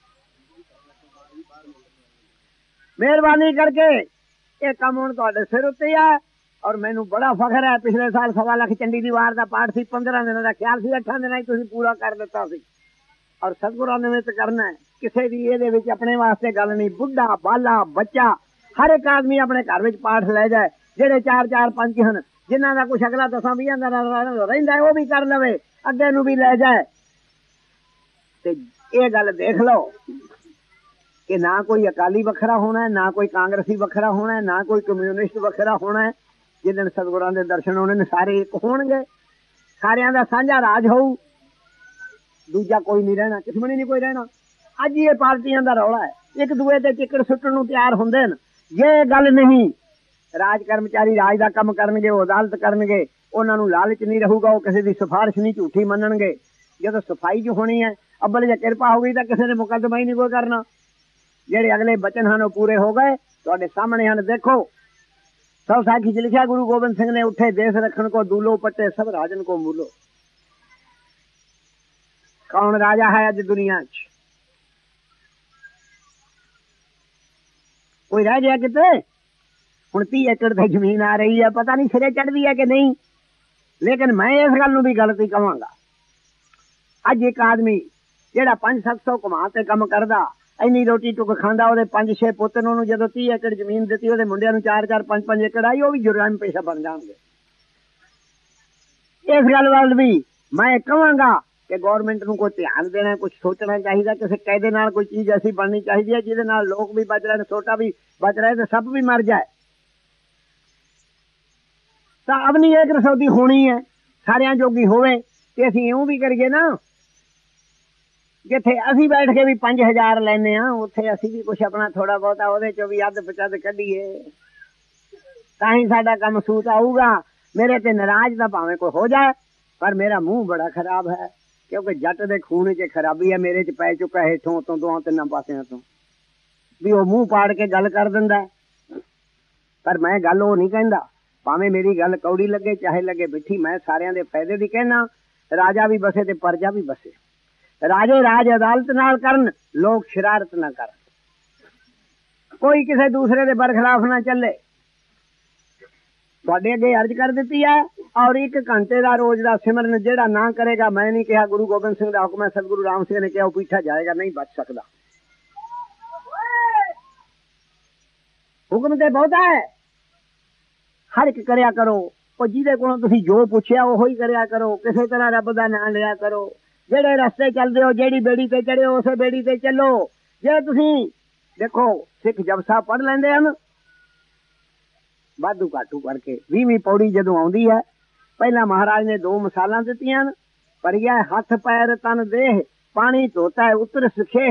मेहरबानी करके ये काम हुण तुहाडे सिर उत्ते है। और मैनू बड़ा फखर है, पिछले साल सवा लख चंडी दी वार दा पाठ सी, पंद्रह दिनों का ख्याल सी, अठां दिनां च तुसीं पूरा कर दिता सी। और सतगुरां ने निमित्त करना है, किसी भी इहदे विच अपने वास्ते गल नहीं, बुढ़ा बाला बच्चा हर एक आदमी अपने घर विच पाठ लै जाए। जेड़े चार चार पंच हन, जिन्हां दा कुछ अगला दसां बीहां दा रहिंदा है, वो भी कर लवे, अगे नू भी लै जाए। ते इह गल देख लो कि ना कोई अकाली वखरा होना है, ना कोई कांग्रेसी वखरा होना है, ना कोई कम्यूनिस्ट वखरा होना है। जिस दिन सतगुरां दे दर्शन होने ने, सारे एक होणगे, सारियां दा साझा राज होऊ, दूजा कोई नहीं रहना, दुश्मनी नहीं कोई रहना। अज ये पार्टियां दा रौला है, एक दूए ते चिकड़ सुट्टण नूं तैयार हुंदे न। ये गल नहीं, राज कर्मचारी राज दा काम करनगे, वो अदालत करनगे, उन्हां नूं लालच नहीं रहूगा, वो किसी दी सिफारिश नहीं झूठी मनणगे। जदों सफाई जो होनी है, अब्बल जे किरपा हो गई तां किसी ने मुकदमा ही नहीं कोई करना। जेड़े अगले बचन हैं वो पूरे हो गए, तुहाडे सामने हैं। देखो सौ साखी च लिखा, गुरु गोबिंद सिंह ने उठे देश रखन को दूलो पट्टे, सब राजन को मूलो। कौन राजा है अज दुनिया च? कोई रह गया किते? हुण तीह एकड़ ते जमीन आ रही है, पता नहीं सिरे चढ़दी है कि नहीं, लेकिन मैं इस गल नूं भी गलती कहांगा। अज एक आदमी जेड़ा पांच सत्त सौ कमा ते कम करदा, इन्नी रोटी टुक खांदा, ਉਹਦੇ पंज छे पुत्त ने ਉਹਨੂੰ ਜਦੋਂ तीह एकड़ ਜ਼ਮੀਨ ਦਿੱਤੀ, ਉਹਦੇ ਮੁੰਡਿਆਂ ਨੂੰ चार चार पांच पांच एकड़ आई, ਉਹ ਵੀ ਜੁਰਮ ਪੇਸ਼ਾ ਬਣ ਜਾਣਗੇ। ਇਸ ਗੱਲ ਵੱਲ ਵੀ ਮੈਂ ਕਹਾਂਗਾ ਕਿ ਗੌਰਮੈਂਟ ਨੂੰ ਕੋਈ ਧਿਆਨ ਦੇਣਾ, ਕੁਝ ਸੋਚਣਾ ਚਾਹੀਦਾ। ਕਿਸੇ ਕਾਇਦੇ ਨਾਲ ਕੋਈ ਚੀਜ਼ ਐਸੀ ਬਣਨੀ ਚਾਹੀਦੀ ਹੈ ਜਿਹਦੇ ਨਾਲ ਲੋਕ ਵੀ ਬਚ ਰਹਿਣ, ਛੋਟਾ ਵੀ ਬਚ ਰਹੇ ਤੇ ਸਭ ਵੀ ਮਰ ਜਾਏ। ਤਾਂ ਆਪਣੀ ਇੱਕ ਰਸੌਦੀ ਹੋਣੀ ਹੈ, ਸਾਰਿਆਂ ਜੋਗੀ ਹੋਵੇ, ਤੇ ਅਸੀਂ ਇਉਂ ਵੀ ਕਰੀਏ ਨਾ, जिथे असी बैठ के भी पांच हजार लेने उत्थे असी भी कुछ अपना थोड़ा बहुता ਉਹਦੇ ਚੋਂ भी अध पचद कढ़ीए, तां ही साडा काम सूत आऊगा। मेरे ते नाराज दा भावें कोई हो जाए, पर मेरा मुंह बड़ा खराब है, क्योंकि जट दे खून च खराबी है, मेरे च पै चुका है हेठों तो दोहां तिन्नां पासियां तो भी वो मुंह पाड़ के गल कर दिंदा। पर मैं गल वो नहीं कहंदा, भावें मेरी गल कौड़ी लगे चाहे लगे मिठी, मैं सारियां दे फायदे दी कहना। राजा भी बसे ते प्रजा भी बसे, राजे राज अदालत नाल करन, लोग शरारत ना करन, कोई किसी दूसरे के बरखिलाफ ना चले। तुहाडे अगे अर्ज कर दी है। और एक घंटे का रोज का सिमरन जेड़ा ना करेगा, मैं नहीं कहा, गुरु गोबिंद सिंह का हुक्म है, सतगुरु राम सिंह ने कहा, वो पीछा जाएगा, नहीं बच सकता। हुक्म तो बहुत है, हर एक करया करो, और जिहदे कोलों तुसीं जो पुछया वो ही करया करो, किसी तरह रब दा नाम लिया करो। जेड़े रस्ते चलते हो, जेड़ी बेड़ी ते चढ़े हो, उस बेड़ी ते चलो। जे तुसीं देखो सिख जपसा पढ़ लेंदे हन, वाधू घाटू करके बीवीं पौड़ी जदों आउंदी है, पहला महाराज ने दो मिसालां दित्तियां, पर यह हथ पैर तन देह, पानी धोता है उतर सिखे,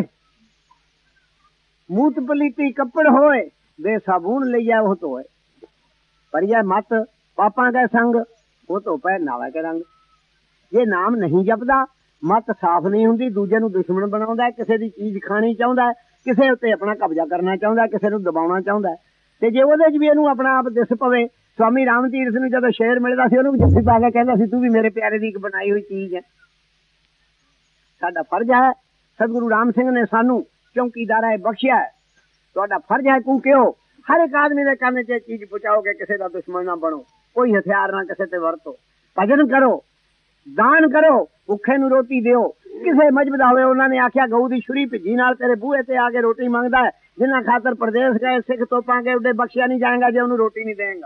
मूत पलीती कपड़ होए, बे साबुन लिया वो धोए, पर यह मत पापा का संग, वो तो पैर नावा के रंग। ये नाम नहीं जपदा मत साफ नहीं हुंदी, दूजे नूं दुश्मन बनाउंदा है, किसी दी चीज खानी चाहुंदा है, किसी उत्ते अपना कब्जा करना चाहुंदा है, किसी नूं दबाउणा चाहुंदा है। ते जे ओहदे च भी इहनूं अपना आप दिस पवे, स्वामी राम तीरथ नूं जदों शेर मिलदा सी ओहनूं जफ्फी पा के कहंदा सी तू भी मेरे प्यारे दी इक बनाई हुई चीज है। साडा फर्ज है, सतगुरु राम सिंह ने सानू चौकीदारा बख्शिया है, तुहाडा फर्ज है कूकिओ हर एक आदमी के कहने च चीज पहुंचाओगे, किसी का दुश्मन ना बनो, कोई हथियार ना किसी ते वरतो, भजन करो, दान करो, भुखे नूं रोटी दिओ। किसे मजबदा होवे उन्होंने आख्या गऊ दी छुरी भिजी नाल तेरे बूहे ते आके रोटी मंगदा है, जिन्ना खातर प्रदेश गए सिख तोपांगे उडे बख्शिया नहीं जाएगा जे उन्हें रोटी नहीं देगा।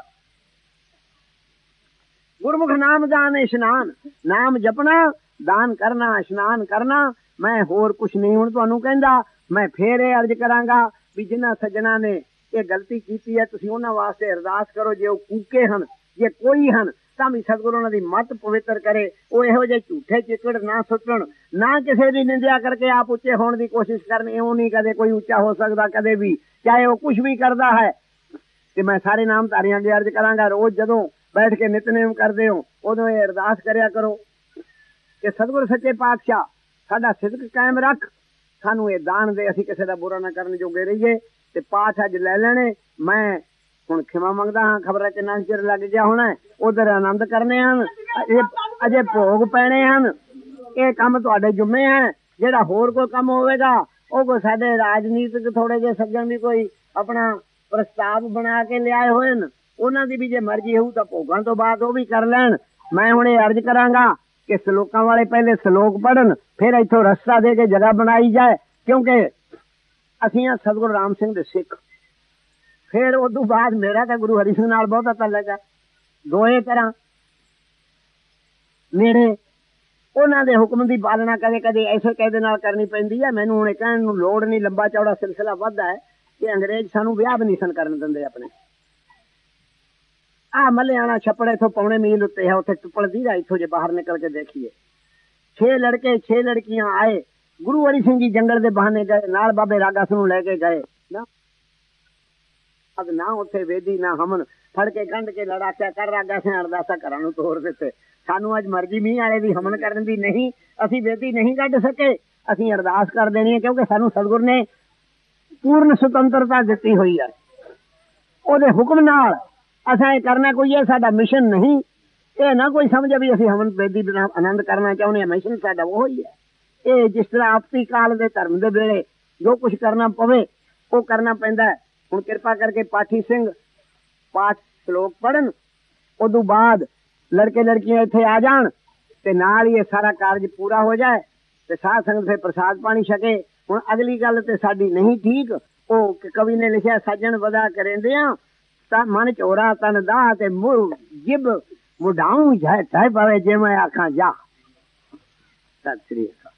गुरमुख नाम दान इशनान, नाम जपना, दान करना, इशनान करना, मैं होर कुछ नहीं हुण तुहानूं कहंदा। मैं फेर ये अर्ज करांगा भी जिन्हां सज्जणा ने ये गलती की है तुसीं उन्हां वास्ते अरदास करो, जे वो कूके हन जे कोई हन तां भी सतगुरु उन्हां दी मत पवित्र करे, वो इहो जे झूठे चिकड़ ना सुट्टण, ना किसी दी निंदिया करके आप उच्चे होने की कोशिश करन। इउं नहीं कदे कोई उच्चा हो सकदा कदे भी, चाहे वो कुछ भी करदा है। ते मैं सारे नामधारियां अगे अर्ज करांगा, रोज जदों बैठ के नितनेम करदे हो उदों ये अरदास करया करो कि सतगुरु सच्चे पातशाह साडा सिदक कायम रख, सानू ये दान दे, असीं किसी दा बुरा ना करन जोगे रहीए। ते पाठ अज लै लैणे, मैं हुण खिमा मंगदा हाँ, खबर किन्ना चिर लग गया होना, उधर आनंद करने हन, अजे भोग पैणे हन, ये काम तुहाडे जुम्मे है। जेड़ा होर कोई काम होवेगा वो कोई साडे राजनीतिक थोड़े जे सज्जन भी कोई अपना प्रस्ताव बना के लियाए होए न, उन्हां दी भी जे मर्जी होऊ तां भोगां तो बाद वो भी कर लैण। मैं हुण ये अर्ज करांगा कि सलोकां वाले पहले सलोक पढ़न, फिर इत्थों रस्ता दे के जगह बनाई जाए, क्योंकि असीं आ सतगुरु राम सिंह दे सिख। फिर उस बाद मेरा तो गुरु हरि सिंह नाल बहुत तल्लक है, दोए तरह नेड़े उन्हां दे हुक्म की पालना कदे कदे ऐसे कहदे नाल करनी पैंदी है। मैनूं हुण कहण नूं लोड़ नहीं, लंबा चौड़ा सिलसिला वधदा है कि अंग्रेज सानूं विआह भी नहीं सन करन दिंदे अपने। आ मलियाना छप्पड़ इथों पौने मील उत्ते है, उत्थे टुप्पड़ दी इथों जे बाहर निकल के देखिए, छे लड़के छे लड़कियां आए, गुरु हरि सिंह जी जंगल दे बहाने गए, नाल बाबे रागा नूं लैके गए ना, अब ना उत्थे वेदी ना हमन, फड़ के गंढ के लड़ाचा कर रागा से अरदासा घरां नूं तोड़ दित्ते। सानू अज मर्जी मीह वाले दी हमन करन दी नहीं, असीं वेदी नहीं कढ सके, असीं अरदास कर देनी है, क्योंकि सानू सतगुर ने पूर्ण सुतंत्रता दित्ती हुई है। ओदे हुक्म नाल असां ये करना, कोई ये साडा मिशन नहीं, ये ना कोई समझे भी असीं हमन वेदी बिना आनंद करना चाहुंदे हां, मिशन साडा वो ही है। ये जिस तरह आपसी काल दे धर्म दे वेले जो कुछ करना पवे वो करना पैंदा है। हुण किरपा करके पाठी सिंह पाठ श्लोक पढ़न, उदू बाद लड़के लड़कियां इत्थे आ जान ते नाल ये सारा कार्य पूरा हो जाए ते साध संगत फिर प्रसाद पानी छके। हुण अगली गल ते साडी नहीं ठीक, ओ कवि ने लिखिया सज्जन वदा करेंदियां तां मन चोरा तन दाह ते मुंह जिब मुढाऊं जाए चाहे पवे जे मैं आखां जा। सत श्री अकाल।